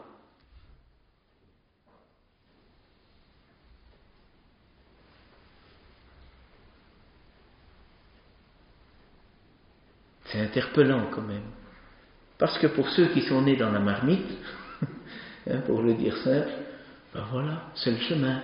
C'est interpellant quand même. Parce que pour ceux qui sont nés dans la marmite, pour le dire simple, ben voilà, c'est le chemin.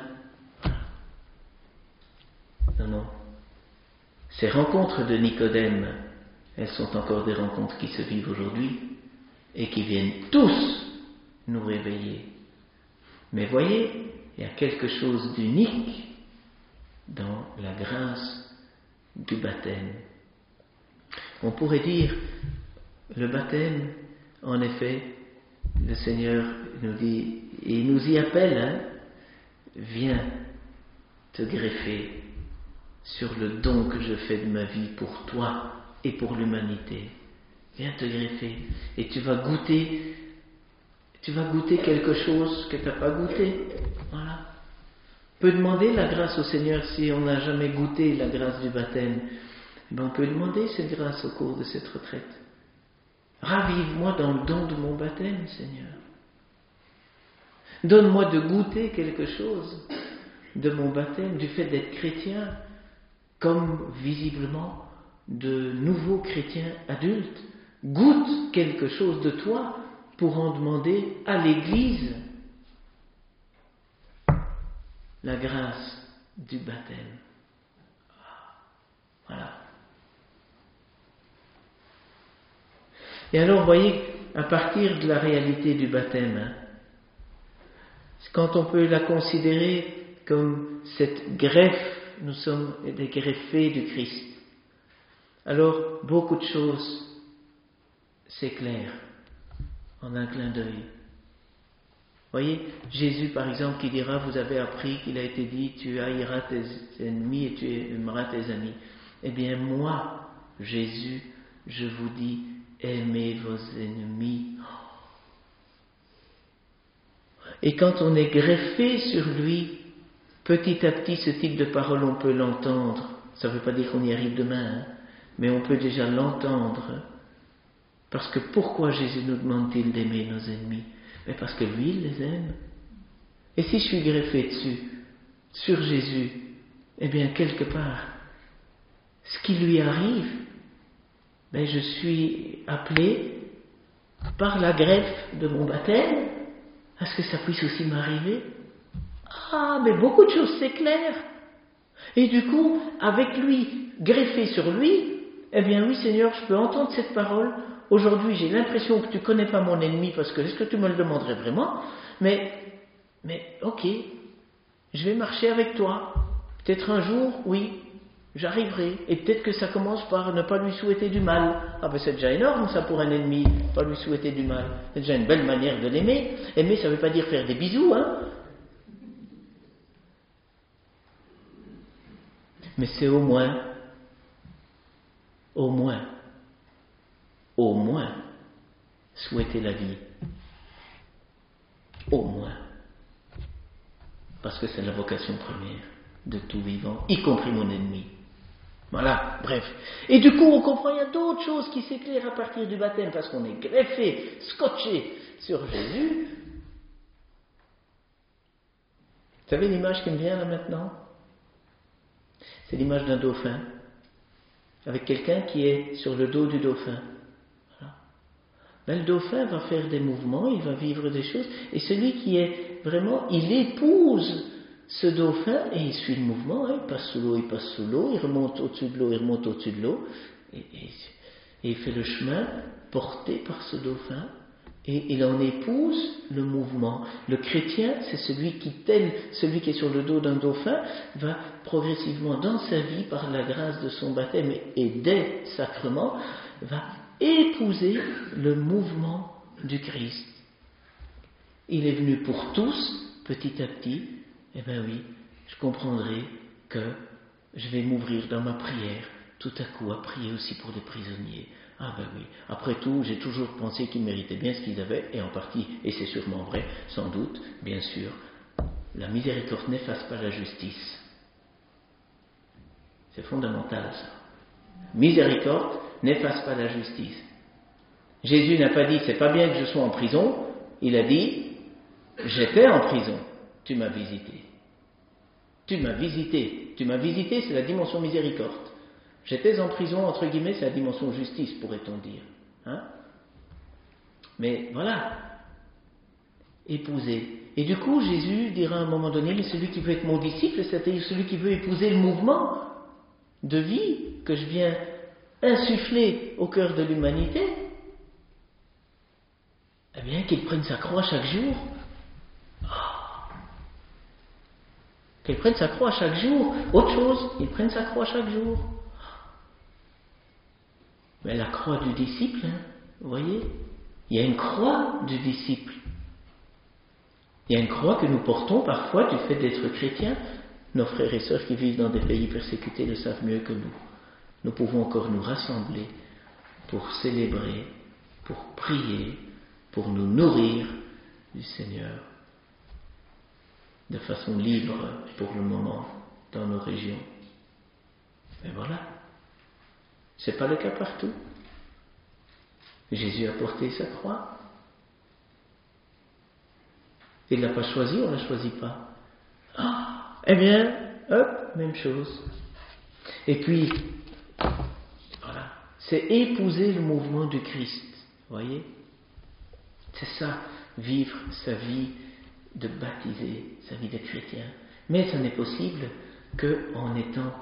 Non. Ces rencontres de Nicodème, elles sont encore des rencontres qui se vivent aujourd'hui et qui viennent tous nous réveiller. Mais voyez, il y a quelque chose d'unique dans la grâce du baptême. On pourrait dire, le baptême, en effet, le Seigneur nous dit, et il nous y appelle, viens te greffer sur le don que je fais de ma vie pour toi et pour l'humanité. Viens te greffer et tu vas goûter quelque chose que tu n'as pas goûté. Voilà. On peut demander la grâce au Seigneur si on n'a jamais goûté la grâce du baptême. On peut demander cette grâce au cours de cette retraite. Ravive-moi dans le don de mon baptême, Seigneur. Donne-moi de goûter quelque chose de mon baptême, du fait d'être chrétien, comme visiblement de nouveaux chrétiens adultes. Goûte quelque chose de toi pour en demander à l'Église la grâce du baptême. Voilà. Et alors, voyez, à partir de la réalité du baptême, quand on peut la considérer comme cette greffe, nous sommes des greffés du Christ, alors beaucoup de choses s'éclairent en un clin d'œil. Voyez, Jésus par exemple qui dira, vous avez appris qu'il a été dit, tu haïras tes ennemis et tu aimeras tes amis. Eh bien moi, Jésus, je vous dis, aimez vos ennemis. Et quand on est greffé sur lui, petit à petit ce type de parole on peut l'entendre. Ça ne veut pas dire qu'on y arrive demain, mais on peut déjà l'entendre. Parce que pourquoi Jésus nous demande-t-il d'aimer nos ennemis? Mais parce que lui, il les aime. Et si je suis greffé dessus, sur Jésus, eh bien, quelque part, ce qui lui arrive, ben, je suis appelé par la greffe de mon baptême à ce que ça puisse aussi m'arriver. Ah, mais beaucoup de choses s'éclairent. Et du coup, avec lui, greffé sur lui, eh bien oui Seigneur, je peux entendre cette parole. Aujourd'hui, j'ai l'impression que tu ne connais pas mon ennemi parce que est-ce que tu me le demanderais vraiment? Mais ok, je vais marcher avec toi. Peut-être un jour, oui, j'arriverai. Et peut-être que ça commence par ne pas lui souhaiter du mal. Ah ben c'est déjà énorme ça pour un ennemi, pas lui souhaiter du mal. C'est déjà une belle manière de l'aimer. Aimer, ça ne veut pas dire faire des bisous, hein. Mais c'est au moins, souhaiter la vie. Au moins. Parce que c'est la vocation première de tout vivant, y compris mon ennemi. Voilà, bref. Et du coup, on comprend, il y a d'autres choses qui s'éclairent à partir du baptême, parce qu'on est greffé, scotché sur Jésus. Vous savez l'image qui me vient là maintenant? C'est l'image d'un dauphin, avec quelqu'un qui est sur le dos du dauphin. Voilà. Là, le dauphin va faire des mouvements, il va vivre des choses, et celui qui est vraiment, il épouse ce dauphin, et il suit le mouvement, hein, il passe sous l'eau, il remonte au-dessus de l'eau, il remonte au-dessus de l'eau, et il fait le chemin porté par ce dauphin, et il en épouse le mouvement. Le chrétien, c'est celui qui, tel celui qui est sur le dos d'un dauphin, va progressivement dans sa vie, par la grâce de son baptême et des sacrements, va épouser le mouvement du Christ. Il est venu pour tous, petit à petit. Eh bien oui, je comprendrai que je vais m'ouvrir dans ma prière, tout à coup, à prier aussi pour les prisonniers. Ah ben oui, après tout, j'ai toujours pensé qu'ils méritaient bien ce qu'ils avaient, et en partie, et c'est sûrement vrai, sans doute, bien sûr, la miséricorde n'efface pas la justice. C'est fondamental ça. Miséricorde n'efface pas la justice. Jésus n'a pas dit, c'est pas bien que je sois en prison, il a dit, j'étais en prison, tu m'as visité. Tu m'as visité. Tu m'as visité, c'est la dimension miséricorde. J'étais en prison, entre guillemets, c'est la dimension justice, pourrait-on dire. Hein? Mais voilà, épouser. Et du coup, Jésus dira à un moment donné, mais celui qui veut être mon disciple, c'est-à-dire celui qui veut épouser le mouvement de vie que je viens insuffler au cœur de l'humanité, eh bien, qu'il prenne sa croix chaque jour. Qu'il prenne sa croix chaque jour. Autre chose, qu'il prenne sa croix chaque jour. Mais la croix du disciple, hein, vous voyez, il y a une croix du disciple. Il y a une croix que nous portons parfois du fait d'être chrétiens. Nos frères et sœurs qui vivent dans des pays persécutés le savent mieux que nous. Nous pouvons encore nous rassembler pour célébrer, pour prier, pour nous nourrir du Seigneur de façon libre pour le moment dans nos régions. Et voilà. C'est pas le cas partout. Jésus a porté sa croix. Il ne l'a pas choisi, on ne la choisit pas. Ah, eh bien, hop, même chose. Et puis, voilà, c'est épouser le mouvement du Christ. Vous voyez? C'est ça, vivre sa vie de baptisé, sa vie de chrétien. Mais ça n'est possible qu'en étant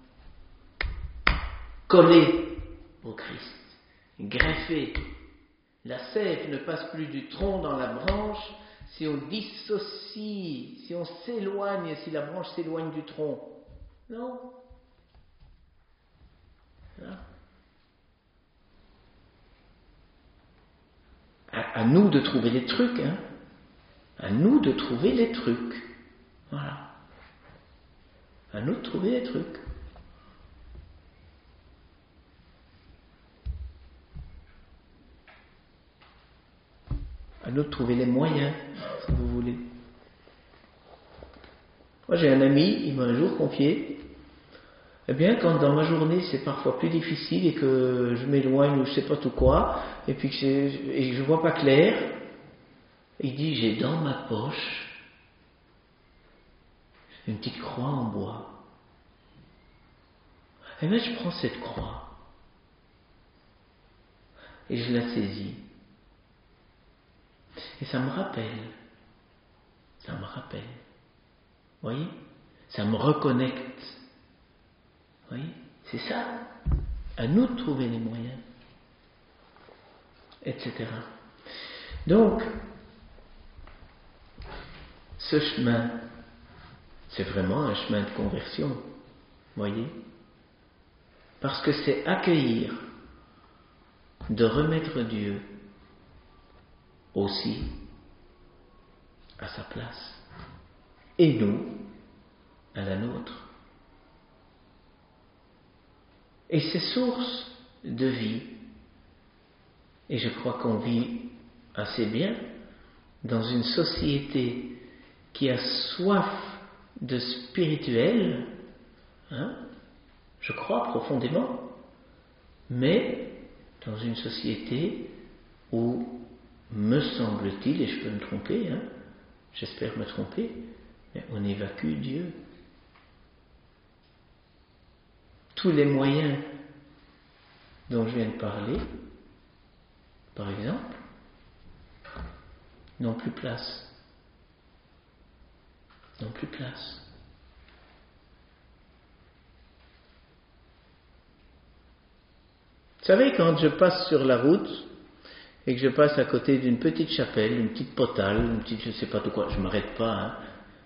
collé au Christ, greffé. La sève ne passe plus du tronc dans la branche si on dissocie, si on s'éloigne, si la branche s'éloigne du tronc. Non. Là. À nous de trouver des trucs, hein. À nous de trouver des trucs. Voilà. À nous de trouver des trucs. À nous de trouver les moyens, si vous voulez. Moi, j'ai un ami, il m'a un jour confié, eh bien, quand dans ma journée c'est parfois plus difficile et que je m'éloigne ou je sais pas tout quoi, et puis que je vois pas clair, il dit, j'ai dans ma poche une petite croix en bois. Et bien je prends cette croix et je la saisis. Et ça me rappelle. Voyez? Ça me reconnecte. Voyez? C'est ça. À nous de trouver les moyens. Etc. Donc, ce chemin, c'est vraiment un chemin de conversion. Voyez? Parce que c'est accueillir, de remettre Dieu aussi à sa place. Et nous, à la nôtre. Et c'est source de vie. Et je crois qu'on vit assez bien dans une société qui a soif de spirituel, je crois profondément, mais dans une société où, me semble-t-il, et je peux me tromper, j'espère me tromper, mais on évacue Dieu. Tous les moyens dont je viens de parler, par exemple, n'ont plus place. N'ont plus place. Vous savez, quand je passe sur la route et que je passe à côté d'une petite chapelle, une petite potale, une petite je ne sais pas de quoi, je ne m'arrête pas,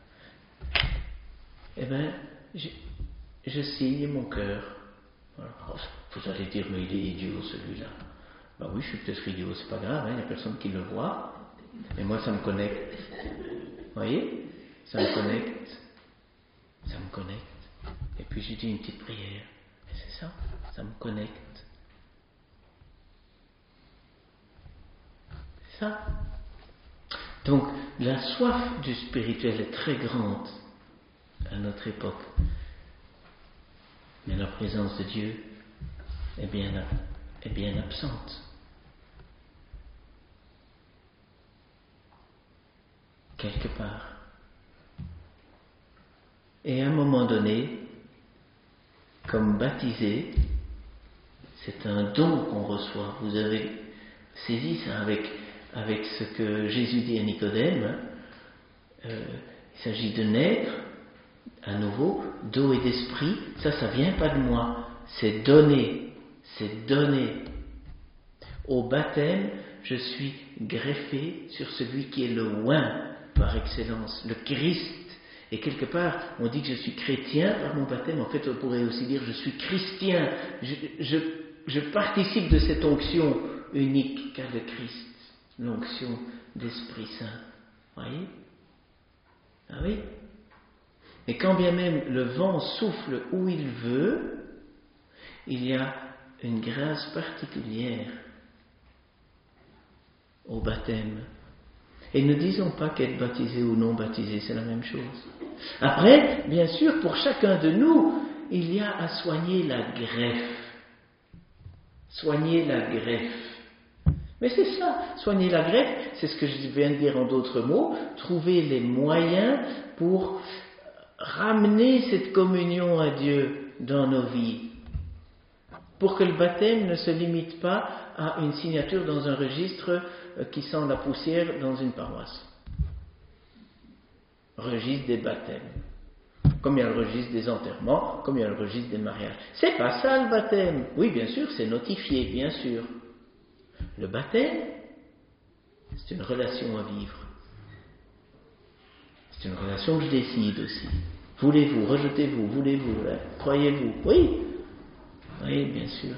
eh bien, je signe mon cœur. Voilà. Vous allez dire, mais il est idiot celui-là. Ben oui, je suis peut-être idiot, c'est pas grave, il n'y a personne qui le voit, mais moi ça me connecte. Vous voyez? Ça me connecte. Et puis j'ai dit une petite prière. Et c'est ça me connecte. C'est ça. Donc la soif du spirituel est très grande à notre époque. Mais la présence de Dieu est bien absente. Quelque part. Et à un moment donné, comme baptisé, c'est un don qu'on reçoit. Vous avez saisi ça avec ce que Jésus dit à Nicodème. Il s'agit de naître à nouveau d'eau et d'esprit. Ça vient pas de moi. C'est donné. Au baptême, je suis greffé sur celui qui est le oint par excellence, le Christ. Et quelque part, on dit que je suis chrétien par mon baptême. En fait, on pourrait aussi dire je suis christien. Je participe de cette onction unique qu'a le Christ, l'onction d'Esprit Saint. Voyez? Ah oui? Et quand bien même le vent souffle où il veut, il y a une grâce particulière au baptême. Et ne disons pas qu'être baptisé ou non baptisé, c'est la même chose. Après, bien sûr, pour chacun de nous, il y a à soigner la greffe. Soigner la greffe. Mais c'est ça, soigner la greffe, c'est ce que je viens de dire en d'autres mots, trouver les moyens pour ramener cette communion à Dieu dans nos vies. Pour que le baptême ne se limite pas à une signature dans un registre qui sent la poussière dans une paroisse. Registre des baptêmes. Comme il y a le registre des enterrements, comme il y a le registre des mariages. C'est pas ça le baptême. Oui, bien sûr, c'est notifié, bien sûr. Le baptême, c'est une relation à vivre. C'est une relation que je décide aussi. Voulez-vous, rejetez-vous, voulez-vous, croyez-vous? Oui. Oui, bien sûr.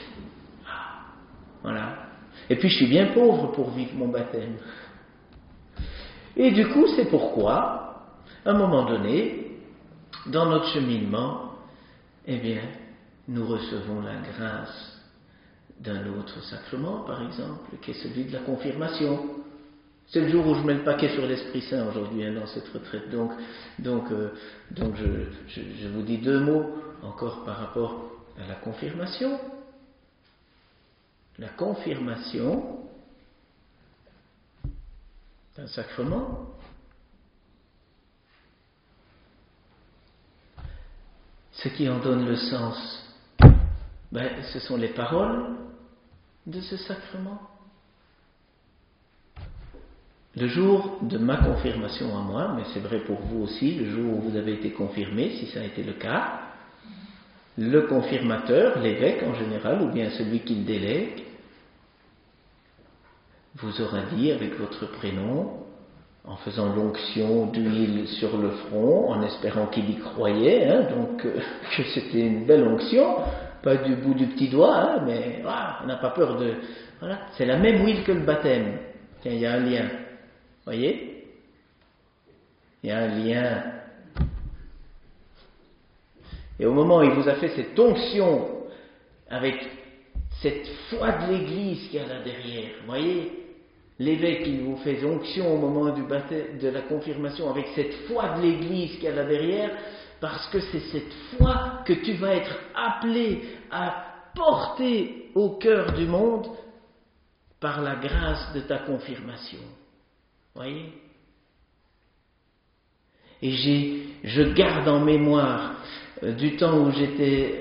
Voilà. Et puis je suis bien pauvre pour vivre mon baptême. Et du coup, c'est pourquoi, à un moment donné, dans notre cheminement, eh bien, nous recevons la grâce d'un autre sacrement, par exemple, qui est celui de la confirmation. C'est le jour où je mets le paquet sur l'Esprit Saint aujourd'hui, dans cette retraite. Donc je vous dis deux mots encore par rapport à la confirmation. La confirmation d'un sacrement ce qui en donne le sens, ce sont les paroles de ce sacrement. Le jour de ma confirmation à moi, mais c'est vrai pour vous aussi, le jour où vous avez été confirmé, si ça a été le cas, le confirmateur, l'évêque en général, ou bien celui qui le délègue, vous aura dit avec votre prénom, en faisant l'onction d'huile sur le front, en espérant qu'il y croyait, que c'était une belle onction, pas du bout du petit doigt, mais on n'a pas peur de... Voilà, c'est la même huile que le baptême. Tiens, il y a un lien. Voyez ? Il y a un lien. Et au moment où il vous a fait cette onction, avec cette foi de l'Église qu'il y a là derrière, voyez ? L'évêque, il vous fait onction au moment du baptême, de la confirmation, avec cette foi de l'Église qu'il y a là derrière, parce que c'est cette foi que tu vas être appelé à porter au cœur du monde par la grâce de ta confirmation. Voyez ? Et je garde en mémoire du temps où j'étais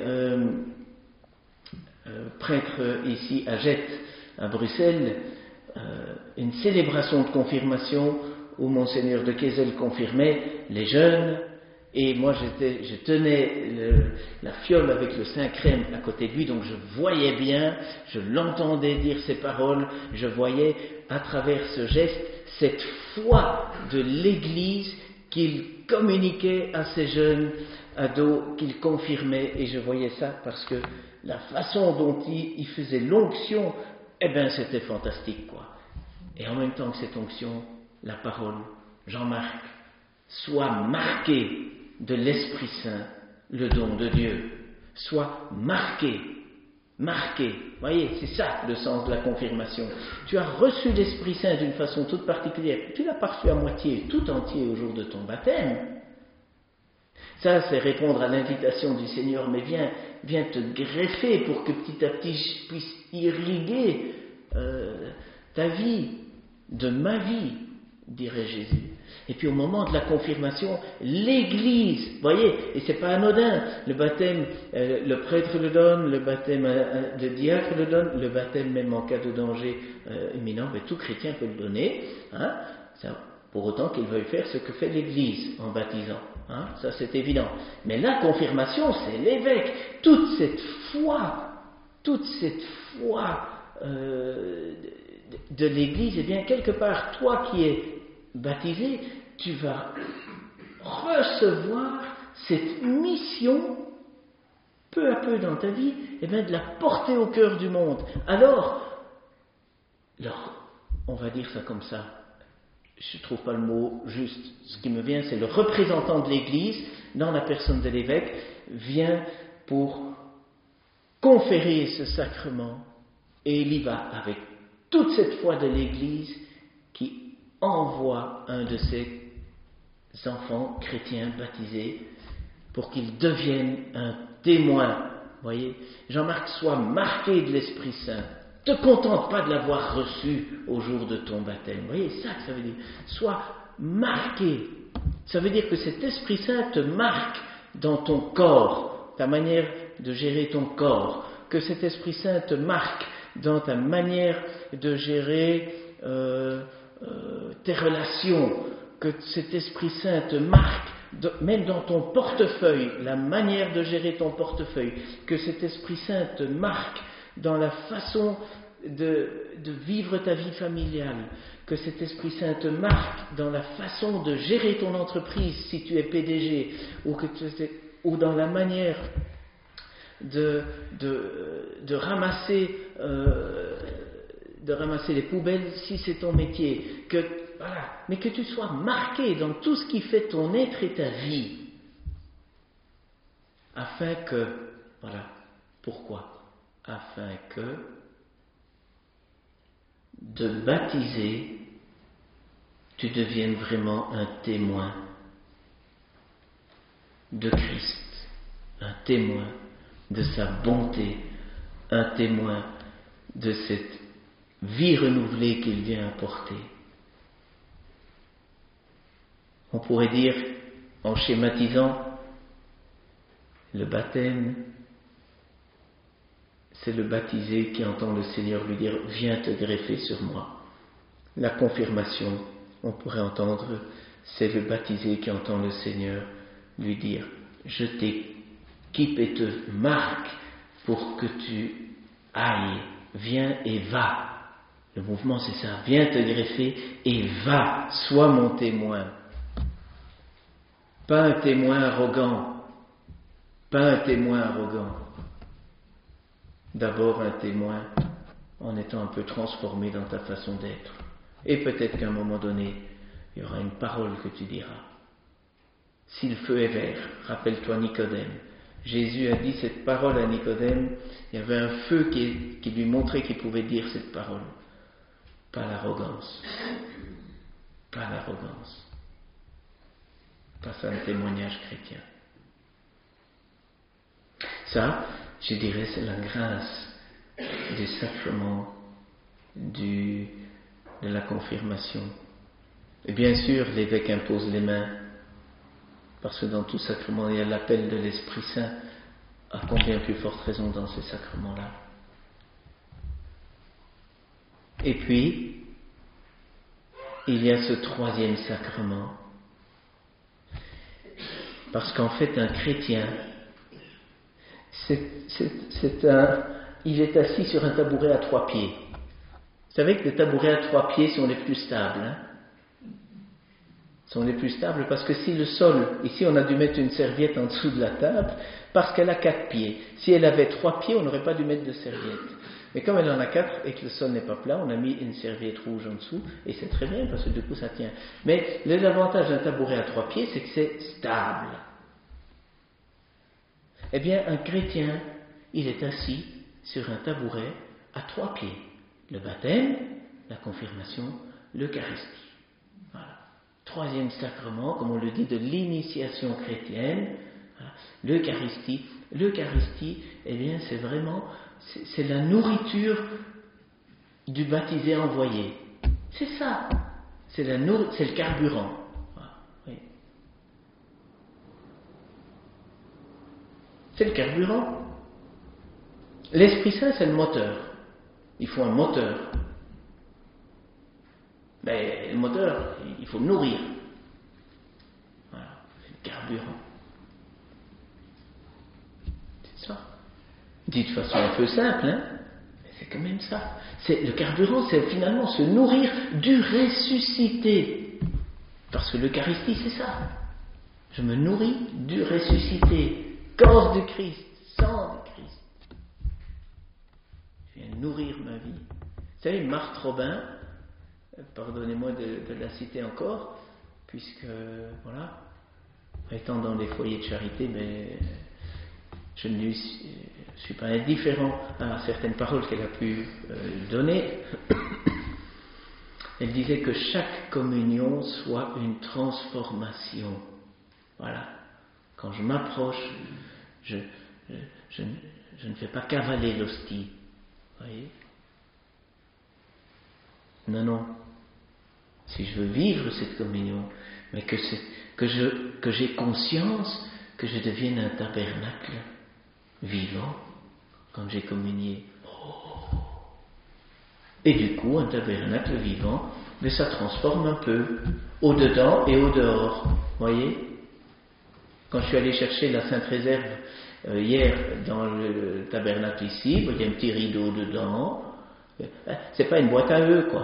prêtre ici à Jette, à Bruxelles, une célébration de confirmation où Monseigneur de Kessel confirmait les jeunes, et moi je tenais la fiole avec le Saint-Crème à côté de lui, donc je voyais bien, je l'entendais dire ces paroles, je voyais à travers ce geste cette foi de l'Église qu'il communiquait à ces jeunes ados, qu'il confirmait, et je voyais ça parce que la façon dont il faisait l'onction, c'était fantastique, quoi. Et en même temps que cette onction, la parole, Jean-Marc, soit marqué de l'Esprit Saint, le don de Dieu, soit marqué. Voyez, c'est ça le sens de la confirmation. Tu as reçu l'Esprit Saint d'une façon toute particulière. Tu l'as pas reçu à moitié, tout entier au jour de ton baptême. Ça, c'est répondre à l'invitation du Seigneur, mais viens te greffer pour que petit à petit je puisse irriguer ta vie, de ma vie, dirait Jésus. Et puis au moment de la confirmation, l'Église, voyez, et c'est pas anodin, le baptême, le prêtre le donne, le baptême, le diacre le donne, le baptême même en cas de danger imminent, mais tout chrétien peut le donner, pour autant qu'il veuille faire ce que fait l'Église en baptisant, ça c'est évident. Mais la confirmation, c'est l'évêque, toute cette foi de l'Église, et bien quelque part, toi qui es baptisé, tu vas recevoir cette mission peu à peu dans ta vie, de la porter au cœur du monde. Alors, on va dire ça comme ça, je ne trouve pas le mot juste, ce qui me vient, c'est le représentant de l'Église, dans la personne de l'évêque, vient pour conférer ce sacrement, et il y va avec toute cette foi de l'Église qui envoie un de ses enfants chrétiens baptisés pour qu'il devienne un témoin. Voyez, Jean-Marc, sois marqué de l'Esprit Saint. Ne te contente pas de l'avoir reçu au jour de ton baptême. Voyez, c'est ça que ça veut dire. Sois marqué. Ça veut dire que cet Esprit Saint te marque dans ton corps, ta manière de gérer ton corps. Que cet Esprit Saint te marque dans ta manière de gérer tes relations, que cet Esprit Saint te marque même dans ton portefeuille, la manière de gérer ton portefeuille, que cet Esprit Saint te marque dans la façon de vivre ta vie familiale, que cet Esprit Saint te marque dans la façon de gérer ton entreprise si tu es PDG, ou dans la manière de ramasser les poubelles si c'est ton métier, mais que tu sois marqué dans tout ce qui fait ton être et ta vie, afin que, pourquoi ? Afin que de baptiser, tu deviennes vraiment un témoin de Christ, un témoin de sa bonté, un témoin de cette vie renouvelée qu'il vient apporter. On pourrait dire, en schématisant, Le baptême, c'est le baptisé qui entend le Seigneur lui dire « Viens te greffer sur moi ». La confirmation, on pourrait entendre, c'est le baptisé qui entend le Seigneur lui dire « Je t'équipe et te marque pour que tu ailles, viens et va ». Le mouvement c'est ça, viens te greffer et va, sois mon témoin. Pas un témoin arrogant, pas un témoin arrogant. D'abord un témoin en étant un peu transformé dans ta façon d'être. Et peut-être qu'à un moment donné, il y aura une parole que tu diras. Si le feu est vert, rappelle-toi Nicodème. Jésus a dit cette parole à Nicodème, il y avait un feu qui lui montrait qu'il pouvait dire cette parole. Pas l'arrogance. Pas l'arrogance. Pas ça un témoignage chrétien. Ça, je dirais, c'est la grâce du sacrement de la confirmation. Et bien sûr, l'évêque impose les mains, parce que dans tout sacrement, il y a l'appel de l'Esprit Saint, à combien plus forte raison dans ces sacrements-là. Et puis, il y a ce troisième sacrement, parce qu'en fait, un chrétien, il est assis sur un tabouret à 3 pieds. Vous savez que les tabourets à 3 pieds sont les plus stables. Sont les plus stables parce que si le sol, ici on a dû mettre une serviette en dessous de la table, parce qu'elle a 4 pieds. Si elle avait 3 pieds, on n'aurait pas dû mettre de serviette. Mais comme elle en a 4 et que le sol n'est pas plat, on a mis une serviette rouge en dessous, et c'est très bien parce que du coup ça tient. Mais l'avantage d'un tabouret à 3 pieds, c'est que c'est stable. Eh bien, un chrétien, il est assis sur un tabouret à 3 pieds. Le baptême, la confirmation, l'Eucharistie. Voilà. Troisième sacrement, comme on le dit, de l'initiation chrétienne, voilà. L'Eucharistie. L'Eucharistie, eh bien, c'est vraiment, c'est la nourriture du baptisé envoyé. C'est ça. C'est le carburant. Voilà. Oui. C'est le carburant. L'Esprit Saint, c'est le moteur. Il faut un moteur. Mais le moteur, il faut le nourrir. Voilà, c'est le carburant. C'est ça. Dit de façon un peu simple, mais c'est quand même ça. Le carburant, c'est finalement se nourrir du ressuscité. Parce que l'Eucharistie, c'est ça. Je me nourris du ressuscité. Corps du Christ, sang du Christ. Je viens nourrir ma vie. Vous savez, Marthe Robin, pardonnez-moi de la citer encore, puisque, voilà, étant dans les foyers de charité, mais je ne suis pas indifférent à certaines paroles qu'elle a pu donner. Elle disait que chaque communion soit une transformation. Voilà. Quand je m'approche, je ne fais pas cavaler l'hostie. Vous voyez ? Non. Si je veux vivre cette communion, mais que j'ai conscience que je devienne un tabernacle vivant quand j'ai communié. Et du coup, un tabernacle vivant, mais ça transforme un peu, au-dedans et au-dehors. Vous voyez ? Quand je suis allé chercher la Sainte Réserve hier dans le tabernacle ici, il y a un petit rideau dedans. C'est pas une boîte à œufs, quoi.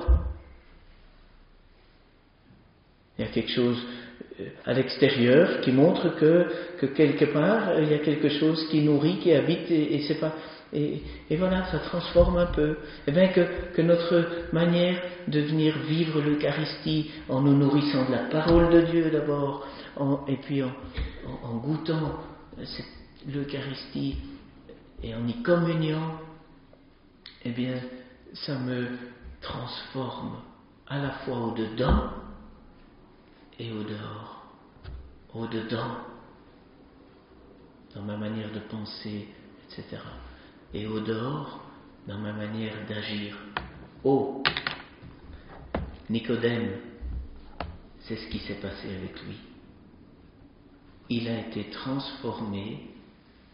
Il y a quelque chose à l'extérieur qui montre que quelque part il y a quelque chose qui nourrit, qui habite, et c'est pas. Et voilà, ça transforme un peu. Et bien que notre manière de venir vivre l'Eucharistie en nous nourrissant de la parole de Dieu d'abord, et puis en goûtant l'Eucharistie et en y communiant, eh bien, ça me transforme à la fois au-dedans et au-dehors. Au-dedans, dans ma manière de penser, etc. Et au-dehors, dans ma manière d'agir. Oh, Nicodème, c'est ce qui s'est passé avec lui. Il a été transformé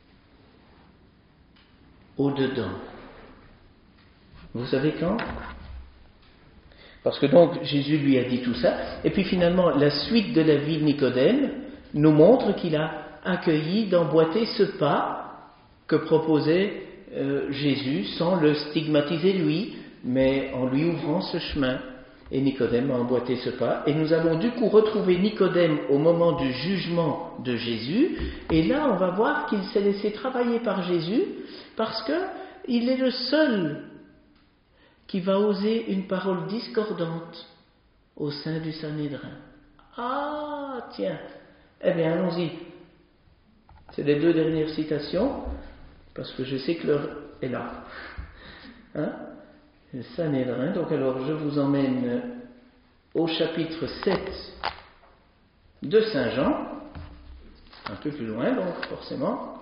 au-dedans. Vous savez quand? Parce que donc Jésus lui a dit tout ça, et puis finalement la suite de la vie de Nicodème nous montre qu'il a accueilli, d'emboîter ce pas que proposait Jésus sans le stigmatiser lui, mais en lui ouvrant ce chemin. Et Nicodème a emboîté ce pas, et nous allons du coup retrouver Nicodème au moment du jugement de Jésus, et là on va voir qu'il s'est laissé travailler par Jésus, parce qu'il est le seul qui va oser une parole discordante au sein du Sanhédrin. Ah, tiens, eh bien allons-y. C'est les 2 dernières citations, parce que je sais que l'heure est là. Hein? Le Sanhédrin, donc alors je vous emmène au chapitre 7 de Saint Jean, un peu plus loin donc forcément.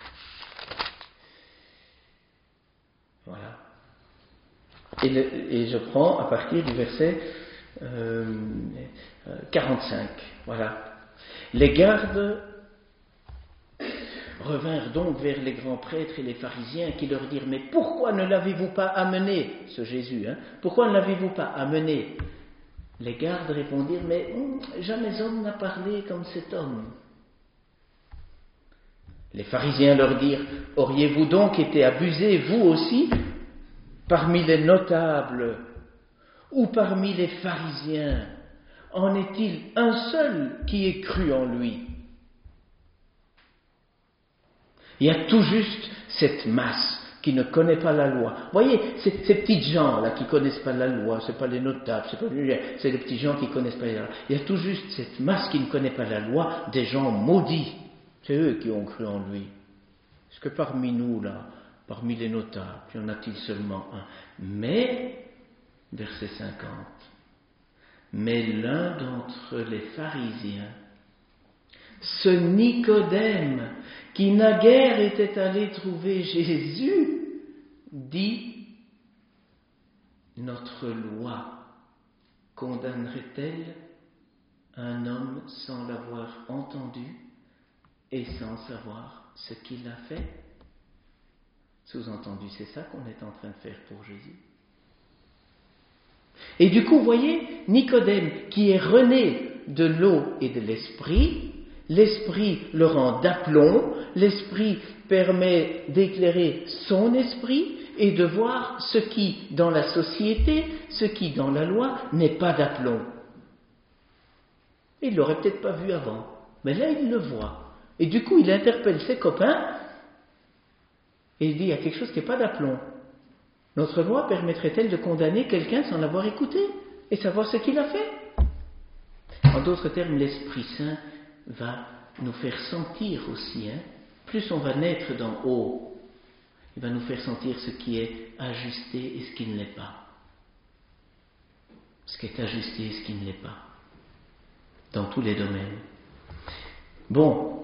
Voilà. Et je prends à partir du verset 45. Voilà. Les gardes revinrent donc vers les grands prêtres et les pharisiens qui leur dirent: mais pourquoi ne l'avez-vous pas amené, ce Jésus, pourquoi ne l'avez-vous pas amené? Les gardes répondirent: mais jamais homme n'a parlé comme cet homme. Les pharisiens leur dirent: auriez-vous donc été abusés, vous aussi, parmi les notables ou parmi les pharisiens? En est-il un seul qui ait cru en lui? Il y a tout juste cette masse qui ne connaît pas la loi. Vous voyez, ces petites gens-là qui ne connaissent pas la loi, ce n'est pas les notables, c'est les petits gens qui ne connaissent pas la loi. Il y a tout juste cette masse qui ne connaît pas la loi, des gens maudits. C'est eux qui ont cru en lui. Est-ce que parmi nous, là, parmi les notables, y en a-t-il seulement un? Mais, verset 50, mais l'un d'entre les pharisiens, ce Nicodème, qui naguère était allé trouver Jésus, dit: notre loi condamnerait-elle un homme sans l'avoir entendu et sans savoir ce qu'il a fait? Sous-entendu, c'est ça qu'on est en train de faire pour Jésus. Et du coup, vous voyez, Nicodème, qui est rené de l'eau et de l'esprit, l'esprit le rend d'aplomb, l'esprit permet d'éclairer son esprit et de voir ce qui, dans la société, ce qui, dans la loi, n'est pas d'aplomb. Il ne l'aurait peut-être pas vu avant, mais là, il le voit. Et du coup, il interpelle ses copains et il dit: il y a quelque chose qui n'est pas d'aplomb. Notre loi permettrait-elle de condamner quelqu'un sans l'avoir écouté et savoir ce qu'il a fait? En d'autres termes, l'Esprit Saint va nous faire sentir aussi, plus on va naître d'en haut, il va nous faire sentir ce qui est ajusté et ce qui ne l'est pas. Ce qui est ajusté et ce qui ne l'est pas. Dans tous les domaines. Bon.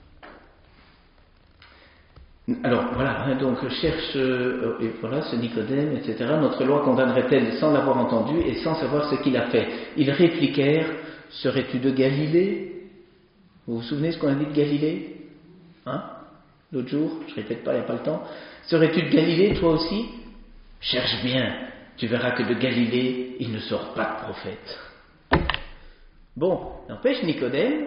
Alors voilà, donc cherche, voilà, ce Nicodème, etc. Notre loi condamnerait-elle sans l'avoir entendu et sans savoir ce qu'il a fait? Ils répliquèrent: serais-tu de Galilée? Vous vous souvenez ce qu'on a dit de Galilée? L'autre jour, je ne répète pas, il n'y a pas le temps. Serais-tu de Galilée, toi aussi? Cherche bien, tu verras que de Galilée, il ne sort pas de prophète. Bon, n'empêche, Nicodème,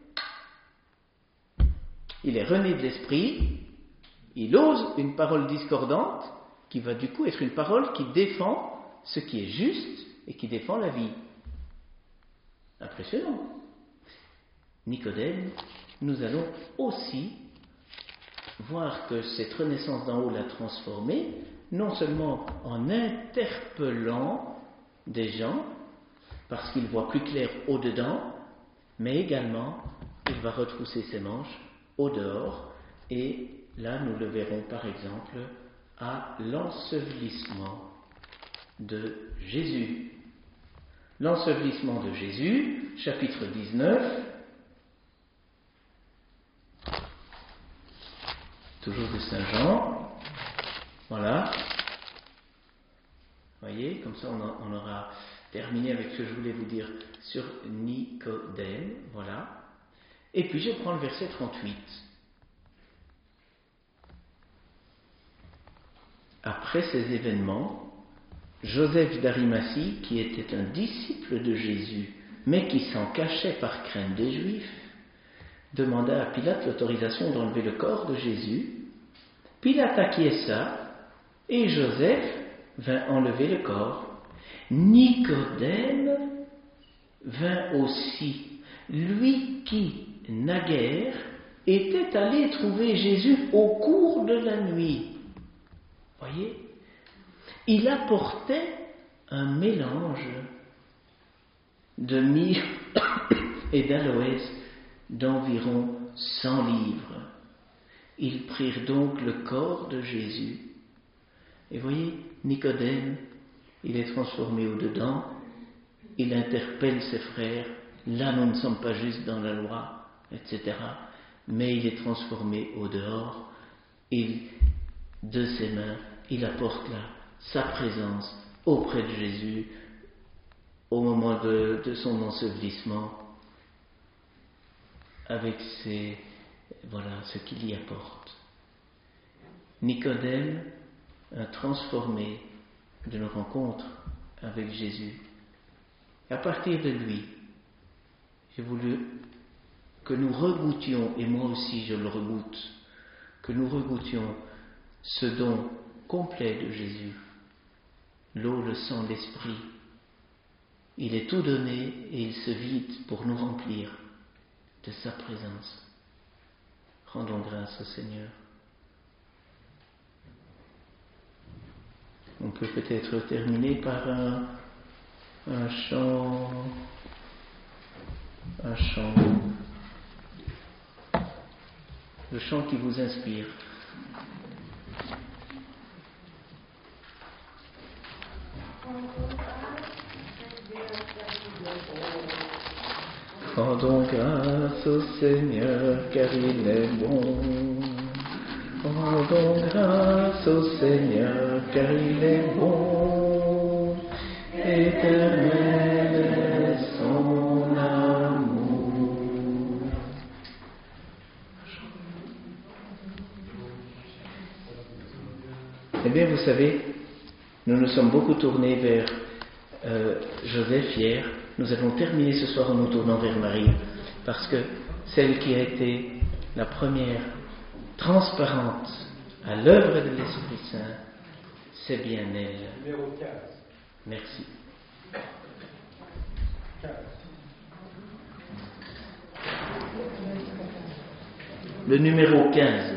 il est rené de l'esprit, il ose une parole discordante, qui va du coup être une parole qui défend ce qui est juste et qui défend la vie. Impressionnant. Nicodème, nous allons aussi voir que cette renaissance d'en haut l'a transformé, non seulement en interpellant des gens, parce qu'il voit plus clair au-dedans, mais également, il va retrousser ses manches au-dehors, et là, nous le verrons par exemple à l'ensevelissement de Jésus. L'ensevelissement de Jésus, chapitre 19, toujours de Saint Jean. Voilà. Vous voyez, comme ça on aura terminé avec ce que je voulais vous dire sur Nicodème. Voilà. Et puis je prends le verset 38. après ces événements, Joseph d'Arimathie, qui était un disciple de Jésus, mais qui s'en cachait par crainte des Juifs, demanda à Pilate l'autorisation d'enlever le corps de Jésus. Pilate acquiesça, et Joseph vint enlever le corps. Nicodème vint aussi, lui qui, naguère, était allé trouver Jésus au cours de la nuit. Voyez, il apportait un mélange de myrrhe et d'aloès d'environ 100 livres. Ils prirent donc le corps de Jésus. Et voyez, Nicodème, il est transformé au-dedans, il interpelle ses frères, là nous ne sommes pas juste dans la loi, etc. Mais il est transformé au-dehors, de ses mains, il apporte là sa présence auprès de Jésus au moment de son ensevelissement, avec ce qu'il y apporte. Nicodème a transformé d'une rencontre avec Jésus. Et à partir de lui, j'ai voulu que nous regoûtions, et moi aussi je le regoute, que nous regoûtions ce don complet de Jésus, l'eau, le sang, l'esprit. Il est tout donné et il se vide pour nous remplir de sa présence. Rendons grâce au Seigneur. On peut peut-être terminer par un chant. Le chant qui vous inspire. Rendons grâce au Seigneur car il est bon. Rendons grâce au Seigneur car il est bon. Éternel est son amour. Eh bien, vous savez, nous nous sommes beaucoup tournés vers Joseph hier. Nous allons terminer ce soir en nous tournant vers Marie, parce que celle qui a été la première transparente à l'œuvre de l'Esprit Saint, c'est bien elle. Numéro 15. Merci. 15. Le numéro 15.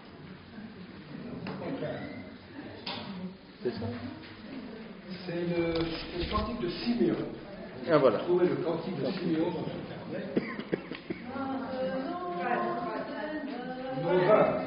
C'est ça? C'est le cantique de Siméon. Ah voilà. Vous trouvez le cantique de Siméon dans son carnet. Numéro 20.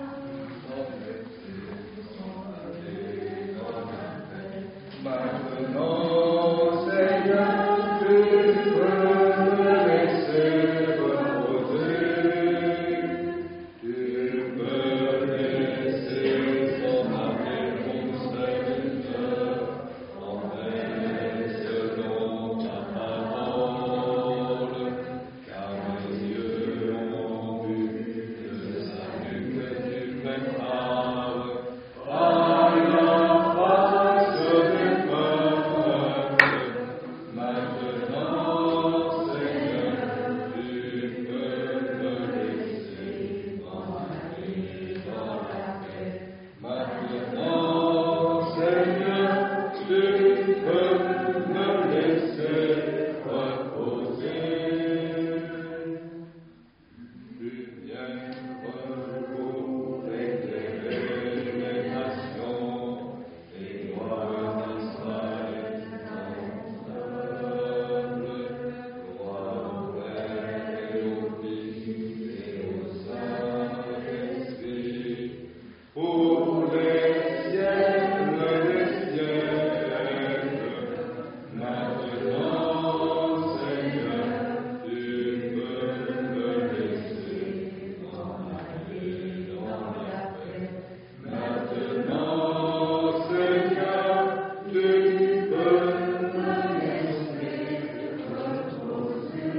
Maintenant, Seigneur, tu peux me laisser reposer. Tu peux laisser s'embarquer mon Seigneur, en paix selon ta parole, car mes yeux ont vu le salut que tu prépares. À la face des peuples, maintenant, Seigneur, tu peux me laisser m'entraîner dans la paix. Maintenant, Seigneur, tu peux me laisser reposer. Tu viens pour éclairer les nations, et moi d'Israël, ton peuple, gloire au Père et au Fils et au Saint-Esprit, pour les siècles des siècles. Maintenant, Seigneur, tu peux me laisser m'entraîner dans la paix. Maintenant, Seigneur, tu peux me laisser reposer.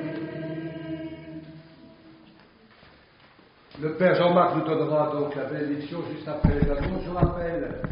Le Père Jean-Marc nous donnera donc la bénédiction juste après les annonces. Je rappelle